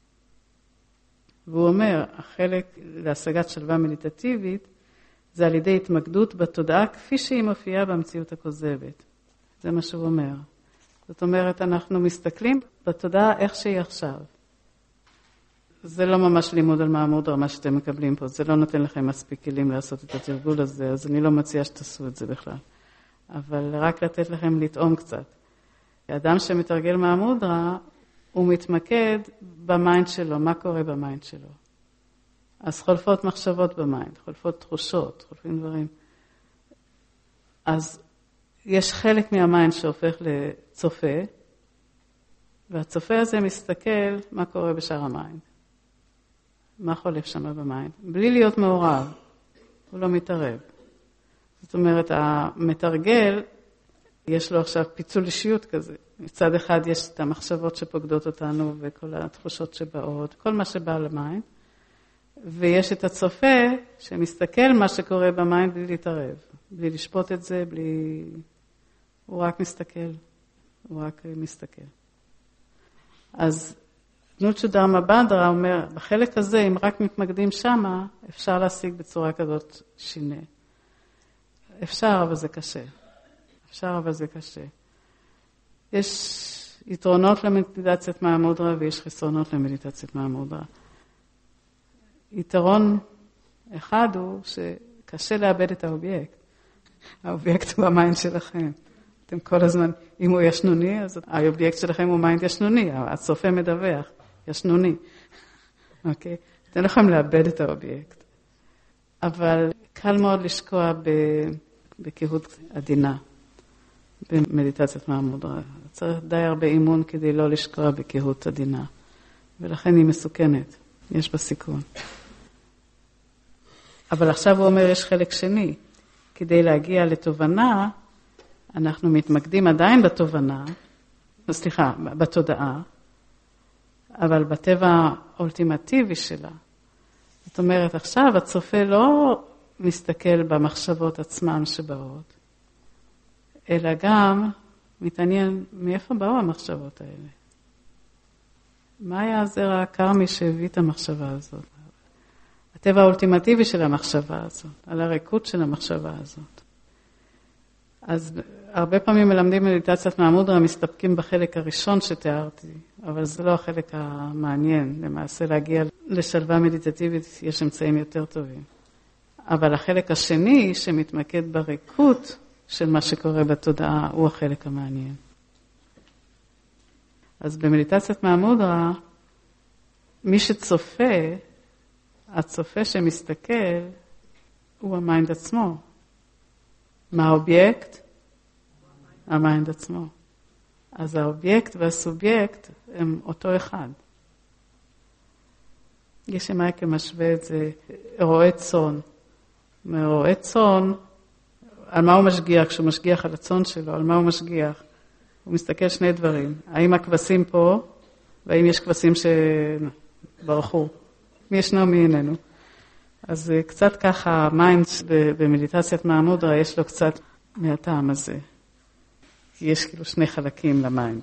והוא אומר, החלק להשגת שלווה מדיטטיבית, זה על ידי התמקדות בתודעה כפי שהיא מופיעה במציאות הכוזבת. זה מה שהוא אומר. זאת אומרת, אנחנו מסתכלים בתודעה איך שהיא עכשיו. זה לא ממש לימוד על מעמודרה, מה שאתם מקבלים פה. זה לא נותן לכם מספיק כלים לעשות את התרגול הזה, אז אני לא מציעה שתעשו את זה בכלל. אבל רק לתת לכם לטעום קצת. האדם שמתרגל מעמודרה, הוא מתמקד במיינד שלו, מה קורה במיינד שלו. אז חולפות מחשבות במיינד, חולפות תחושות, חולפים דברים. אז יש חלק מהמיינד שהופך לצופה, והצופה הזה מסתכל מה קורה בשאר המיינד. מה חולף שם במיינד? בלי להיות מעורב, הוא לא מתערב. זאת אומרת, המתרגל, יש לו עכשיו פיצול אישיות כזה. מצד אחד יש את המחשבות שפוקדות אותנו וכל התחושות שבאות, כל מה שבא למיינד, ויש את הצופה שמסתכל מה שקורה במיינד בלי להתערב, בלי לשפוט את זה, בלי... הוא רק מסתכל, הוא רק מסתכל. אז נוצ'ו דרמה בדרה אומר, בחלק הזה, אם רק מתמקדים שמה, אפשר להשיג בצורה כזאת שינה. אפשר, אבל זה קשה. אפשר, אבל זה קשה. יש יתרונות למדיטציית מעמודרה ויש חסרונות למדיטציית מעמודרה. יתרון אחד הוא שקשה לאבד את האובייקט. האובייקט הוא המיינד שלכם. אתם כל הזמן, אם הוא ישנוני, אז האובייקט שלכם הוא מיינד ישנוני, הצופה מדווח, ישנוני. אוקיי? אתם לא יכולים לאבד את האובייקט. אבל קל מאוד לשקוע בקהות עדינה. במדיטציית מעמודרה. צריך די הרבה אימון כדי לא לשקוע בקהות עדינה. ולכן היא מסוכנת. יש בה סיכון. אבל עכשיו הוא אומר, יש חלק שני. כדי להגיע לתובנה, אנחנו מתמקדים עדיין בתובנה, סליחה, בתודעה, אבל בטבע האולטימטיבי שלה. זאת אומרת, עכשיו הצופה לא מסתכל במחשבות עצמן שבאות, אלא גם מתעניין מאיפה באו המחשבות האלה. מה היה הזרע הקרמי שהביא את המחשבה הזאת? הטבע האולטימטיבי של המחשבה הזאת, על הריקות של המחשבה הזאת. אז הרבה פעמים מלמדים מדיטציית מעמודרה, מסתפקים בחלק הראשון שתיארתי, אבל זה לא החלק המעניין. למעשה להגיע לשלווה מדיטטיבית יש אמצעים יותר טובים. אבל החלק השני שמתמקד בריקות של מה שקורה בתודעה הוא החלק המעניין. אז במדיטציית מעמודרה, מי שצופה, הצופה שמסתכל, הוא המיינד עצמו. מה האובייקט? המיינד עצמו. אז האובייקט והסובייקט הם אותו אחד. יש מייקל משווה את זה, רועה צאן. רועה צאן, על מה הוא משגיח? כשהוא משגיח על הצאן שלו, על מה הוא משגיח? הוא מסתכל שני דברים. האם הכבשים פה, והאם יש כבשים שברחו? מי ישנו, מי איננו? אז קצת ככה, מיינד במדיטציית מעמודרה, יש לו קצת מהטעם הזה. יש כאילו שני חלקים למיינד.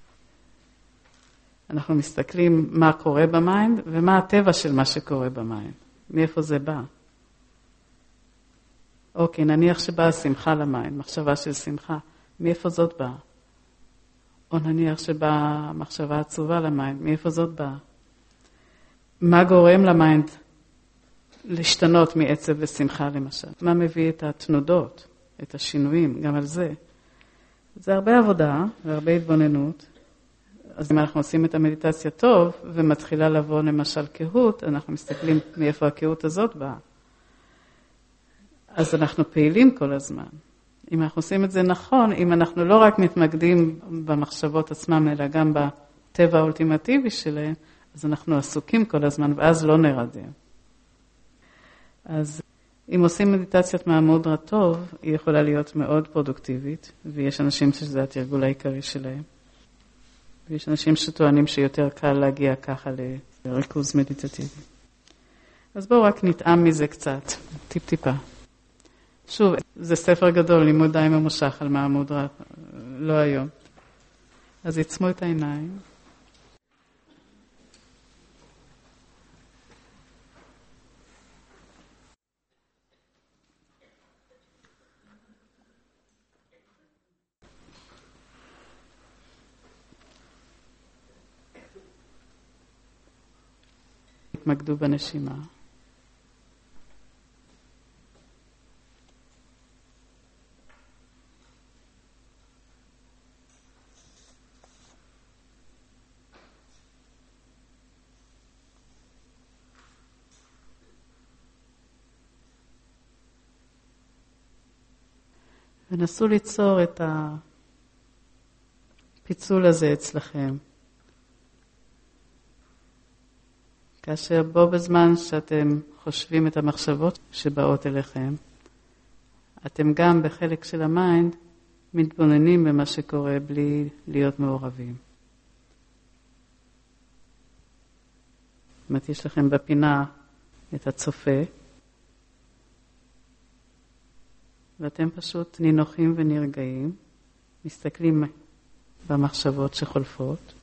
אנחנו מסתכלים מה קורה במיינד, ומה הטבע של מה שקורה במיינד. מאיפה זה בא? אוקיי, נניח שבאה שמחה למיינד, מחשבה של שמחה. מאיפה זאת באה? או נניח שבאה מחשבה עצובה למיינד, מאיפה זאת באה? מה גורם למיינד להשתנות מעצב לשמחה למשל? מה מביא את התנודות, את השינויים, גם על זה? זה הרבה עבודה והרבה התבוננות. אז אם אנחנו עושים את המדיטציה טוב ומתחילה לבוא למשל קהות, אנחנו מסתכלים מאיפה הקהות הזאת באה. אז אנחנו פעילים כל הזמן. אם אנחנו עושים את זה נכון, אם אנחנו לא רק מתמקדים במחשבות עצמם, אלא גם בטבע האולטימטיבי שלהם, אז אנחנו עסוקים כל הזמן, ואז לא נרדם. אז אם עושים מדיטציית מעמוד הטוב, היא יכולה להיות מאוד פרודוקטיבית, ויש אנשים שזה התרגול העיקרי שלהם. ויש אנשים שטוענים שיותר קל להגיע ככה לריכוז מדיטטיבי. אז בואו רק נטעם מזה קצת, טיפ-טיפה. שוב, זה ספר גדול, לימוד די ממושך על מעמוד רב, לא היום. אז יצמו את העיניים. התמקדו בנשימה. ונסו ליצור את הפיצול הזה אצלכם. כאשר בו בזמן שאתם חושבים את המחשבות שבאות אליכם, אתם גם בחלק של המיינד מתבוננים במה שקורה בלי להיות מעורבים. זאת אומרת, יש לכם בפינה את הצופה, ואתם פשוט נינוחים ונרגעים, מסתכלים במחשבות שחולפות,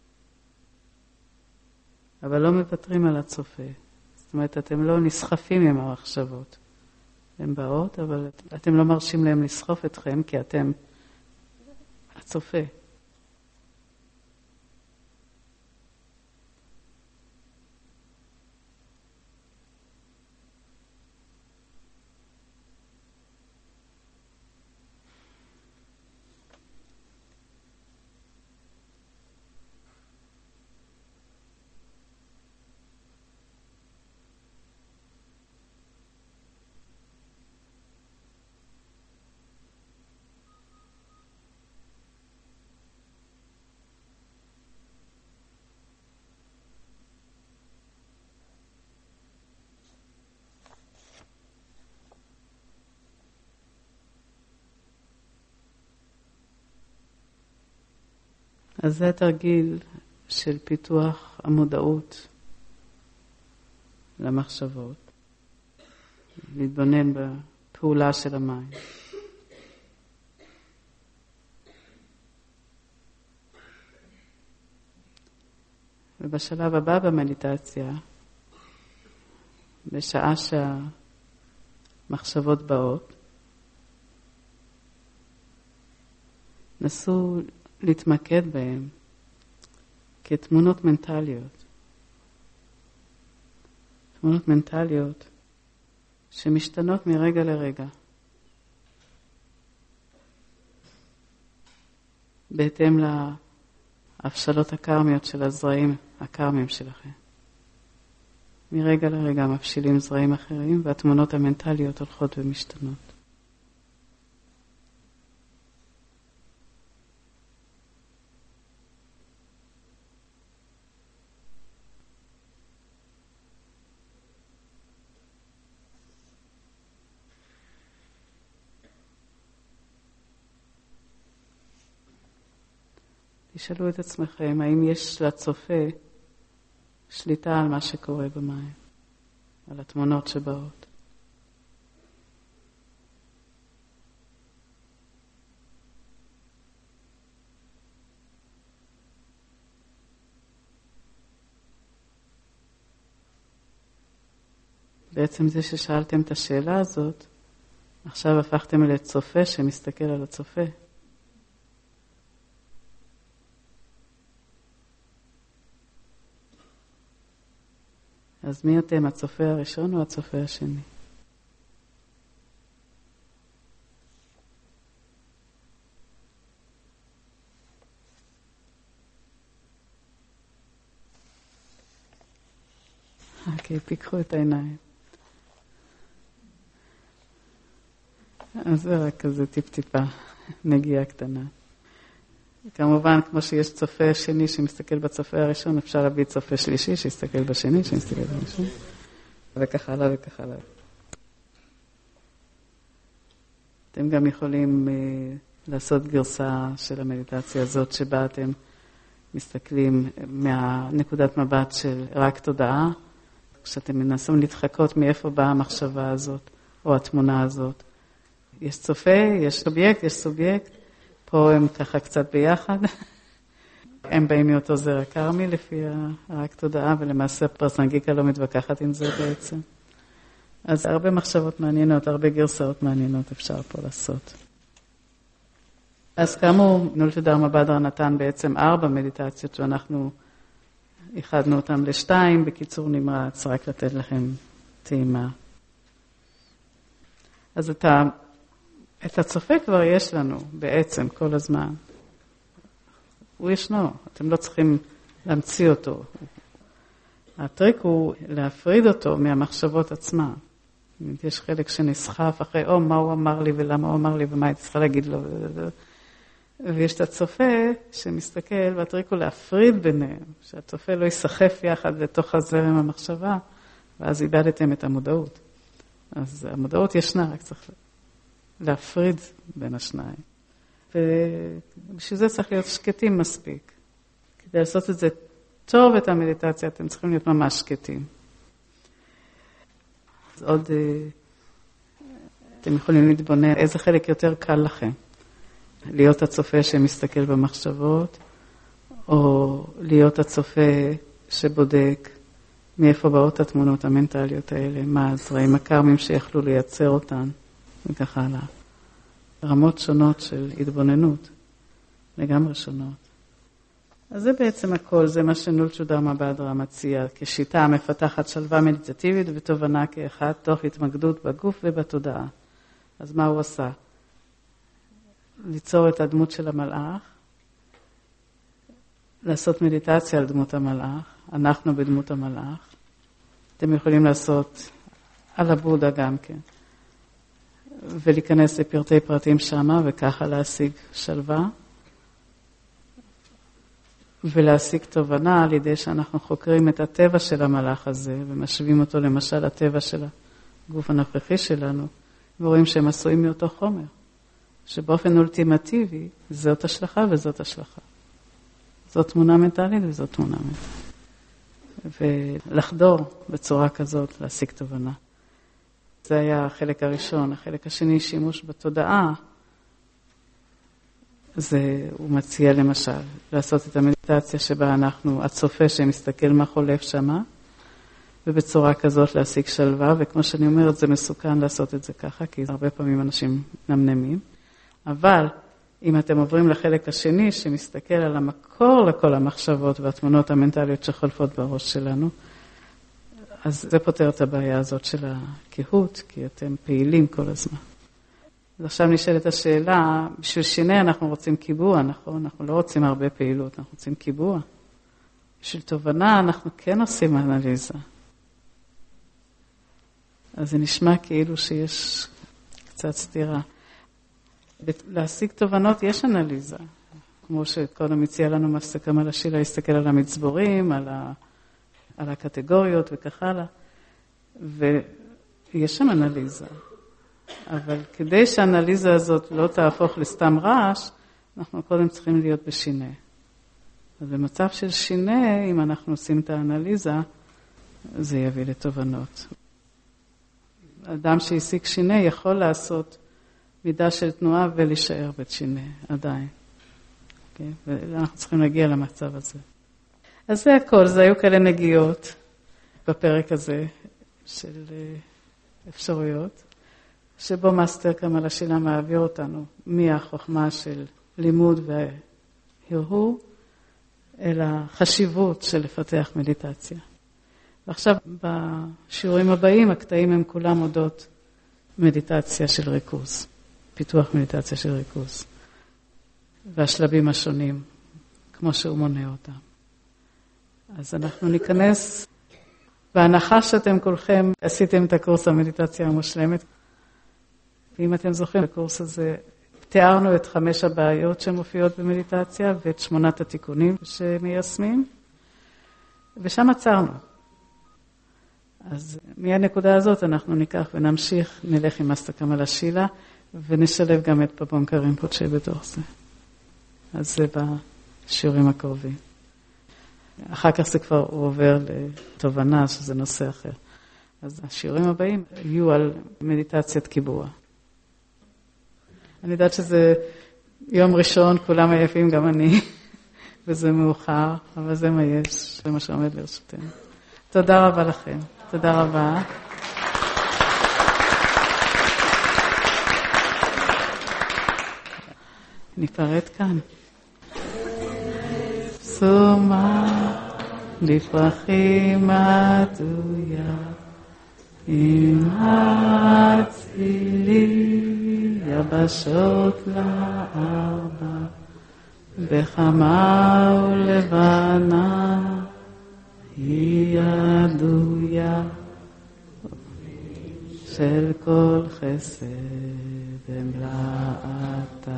אבל לא מוותרים על הצופה. זאת אומרת, אתם לא נסחפים עם המחשבות. הן באות, אבל אתם לא מרשים להם לסחוף אתכם, כי אתם הצופה. אז זה התרגיל של פיתוח המודעות למחשבות, להתבונן בפעולה של המים. ובשלב הבא במדיטציה, בשעה שהמחשבות באות, נסו להתמקד בהם כתמונות מנטליות. תמונות מנטליות שמשתנות מרגע לרגע. בהתאם להפשלות הקרמיות של הזרעים הקרמיים שלכם. מרגע לרגע מפשילים זרעים אחרים, והתמונות המנטליות הולכות ומשתנות. תשאלו את עצמכם, האם יש לצופה שליטה על מה שקורה במים, על התמונות שבאות. בעצם זה ששאלתם את השאלה הזאת, עכשיו הפכתם לצופה שמסתכל על הצופה. אז מי אתם, הצופה הראשון או הצופה השני? אוקיי, פיקחו את העיניים. אז זה רק כזה טיפ-טיפה, נגיעה קטנה. כמובן, כמו שיש צופה שני שמסתכל בצופה הראשון, אפשר להביא צופה שלישי שיסתכל בשני, שמסתכל בראשון, וכך הלאה וכך הלאה. אתם גם יכולים uh, לעשות גרסה של המדיטציה הזאת, שבה אתם מסתכלים מהנקודת מבט של רק תודעה, כשאתם מנסים להתחקות מאיפה באה המחשבה הזאת, או התמונה הזאת. יש צופה, יש סובייקט, יש סובייקט, פה הם ככה קצת ביחד. הם באים מאותו זרע קרמי לפי רק תודעה, ולמעשה פרסנגיקה לא מתווכחת עם זה בעצם. אז הרבה מחשבות מעניינות, הרבה גרסאות מעניינות אפשר פה לעשות. אז כאמור, נולטה דרמה בדרה נתן בעצם ארבע מדיטציות, שאנחנו איחדנו אותם לשתיים, בקיצור נמרץ, רק לתת לכם טעימה. אז את, ה... את הצופה כבר יש לנו בעצם כל הזמן. הוא ישנו, אתם לא צריכים להמציא אותו. הטריק הוא להפריד אותו מהמחשבות עצמה. יש חלק שנסחף אחרי, או מה הוא אמר לי ולמה הוא אמר לי ומה הייתי צריכה להגיד לו. ויש את הצופה שמסתכל, והטריק הוא להפריד ביניהם, שהצופה לא יסחף יחד לתוך הזרם המחשבה, ואז איבדתם את המודעות. אז המודעות ישנה, רק צריך להפריד בין השניים. ובשביל זה צריך להיות שקטים מספיק. כדי לעשות את זה טוב, את המדיטציה, אתם צריכים להיות ממש שקטים. אז עוד, אתם יכולים להתבונן איזה חלק יותר קל לכם. להיות הצופה שמסתכל במחשבות, או להיות הצופה שבודק מאיפה באות התמונות המנטליות האלה, מה הזרעים הקרמים שיכלו לייצר אותן, וכך הלאה. רמות שונות של התבוננות, לגמרי שונות. אז זה בעצם הכל, זה מה שנולטה דרמה בדרה מציע, כשיטה המפתחת שלווה מדיטטיבית ותובנה כאחד, תוך התמקדות בגוף ובתודעה. אז מה הוא עשה? ליצור את הדמות של המלאך, לעשות מדיטציה על דמות המלאך, אנחנו בדמות המלאך. אתם יכולים לעשות על הבודה גם כן, ולהיכנס לפרטי פרטים שמה, וככה להשיג שלווה, ולהשיג תובנה על ידי שאנחנו חוקרים את הטבע של המלאך הזה, ומשווים אותו למשל לטבע של הגוף הנוכחי שלנו, ורואים שהם עשויים מאותו חומר. שבאופן אולטימטיבי, זאת השלכה וזאת השלכה. זאת תמונה מנטלית וזאת תמונה מנטלית. ולחדור בצורה כזאת, להשיג תובנה. זה היה החלק הראשון. החלק השני, שימוש בתודעה, זה, הוא מציע למשל, לעשות את המדיטציה שבה אנחנו, הצופה שמסתכל מה חולף שמה, ובצורה כזאת להשיג שלווה, וכמו שאני אומרת, זה מסוכן לעשות את זה ככה, כי הרבה פעמים אנשים נמנמים. אבל אם אתם עוברים לחלק השני, שמסתכל על המקור לכל המחשבות והתמונות המנטליות שחולפות בראש שלנו, אז זה פותר את הבעיה הזאת של הקהות, כי אתם פעילים כל הזמן. אז עכשיו נשאלת השאלה, בשביל שיני אנחנו רוצים קיבוע, נכון? אנחנו לא רוצים הרבה פעילות, אנחנו רוצים קיבוע. בשביל תובנה אנחנו כן עושים אנליזה. אז זה נשמע כאילו שיש קצת סתירה. להשיג תובנות יש אנליזה, כמו שקודם הציע לנו מפסקה מלאשי להסתכל על המצבורים, על, ה, על הקטגוריות וכך הלאה, ויש שם אנליזה. אבל כדי שהאנליזה הזאת לא תהפוך לסתם רעש, אנחנו קודם צריכים להיות בשינה. אז במצב של שינה, אם אנחנו עושים את האנליזה, זה יביא לתובנות. אדם שהשיג שינה יכול לעשות מידה של תנועה ולהישאר בשינה עדיין. Okay? ואנחנו צריכים להגיע למצב הזה. אז זה הכל, זה היו כאלה נגיעות בפרק הזה של אפשרויות, שבו מאסטר קמאלה שילה מעביר אותנו מהחוכמה של לימוד והרהור, אל החשיבות של לפתח מדיטציה. ועכשיו בשיעורים הבאים, הקטעים הם כולם אודות מדיטציה של ריכוז, פיתוח מדיטציה של ריכוז, והשלבים השונים, כמו שהוא מונה אותם. אז אנחנו ניכנס, בהנחה שאתם כולכם עשיתם את הקורס המדיטציה המושלמת, ואם אתם זוכרים, בקורס הזה תיארנו את חמש הבעיות שמופיעות במדיטציה ואת שמונת התיקונים שמיישמים, ושם עצרנו. אז מהנקודה הזאת אנחנו ניקח ונמשיך, נלך עם אסטקמלה השילה, ונשלב גם את פבונקה רינפוצ'ה בתוך זה. אז זה בשיעורים הקרובים. אחר כך זה כבר עובר לתובנה שזה נושא אחר. אז השיעורים הבאים יהיו על מדיטציית קיבוע. אני יודעת שזה יום ראשון, כולם עייפים, גם אני, וזה מאוחר, אבל זה מה יש, זה מה שעומד לרשותנו. תודה רבה לכם. תודה רבה. ניפרד כאן. סומה לפרחים עדויה, עם הצילי יבשות לארבע, בחמה ולבנה היא עדויה, של כל חסד אמלאתה,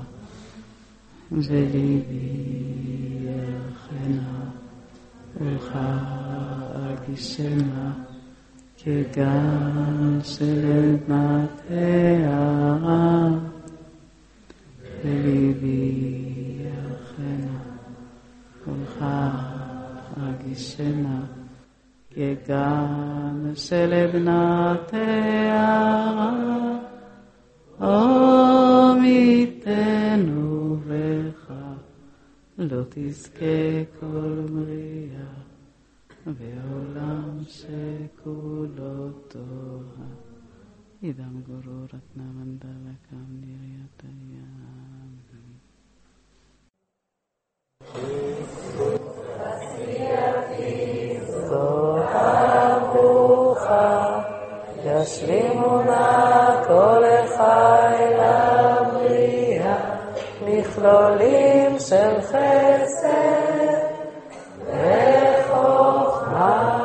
וליבי ירחנה ולחגישנה, כגן של עדנת הערה, וליבי ירחנה ולחגישנה, כגן של עדנת הערה, עמיתנו בך, לא תזכה כל מריאה, ועולם שכולו תוהה, אידם גורו רתנה מנדלה קם נריית הים. זוהר ברוכה, ישלימו נא כל החי לבריאה, מכלולים של חסד וחוכמה,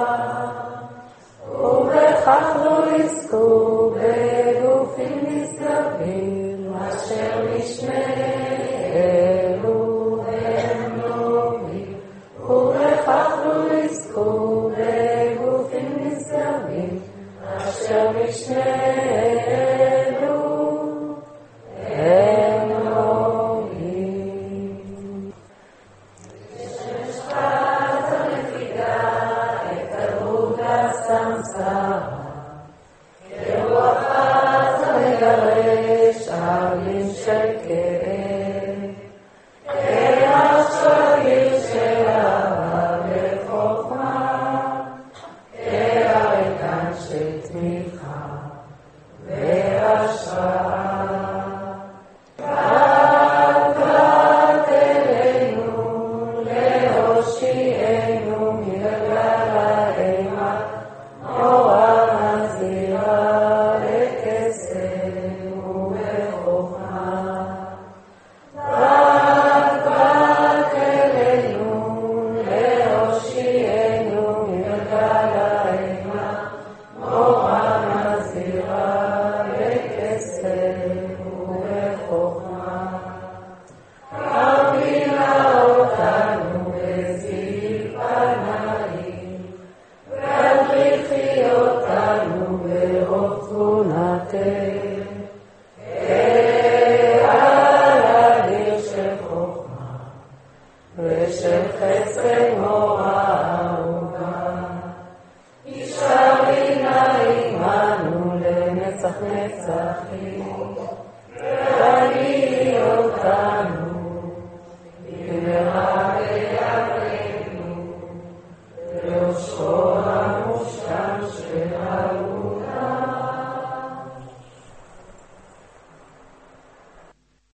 ובכך לא יזכו בגופים נשגבים, אשר נשמעו הם נורים, ובכך לא יזכו בגופים נשגבים, אשר נשמעו הם נורים. ששפט המפיגה את תרבות הסמסרה, כרוח עז המגרש עלים של כאב, כריח שריר של אהבה וחוכמה, כהרקן של תמיכה והשראה. רק רק אלינו להושיענו מגלגל האימה, אורה מזהירה בקסם ובחוכמה. רק רק אלינו להושיענו מגלגל האימה, אורה מזהירה בקסם ובחוכמה. הבינה אותנו בזיו פנאים, והדריכי אותנו ברוב תבונתך, כעל הדיר של חוכמה ושל חסד מורה אהובה. ישרי נא עמנו לנצח נצחים, והנהיגי אותנו במהרה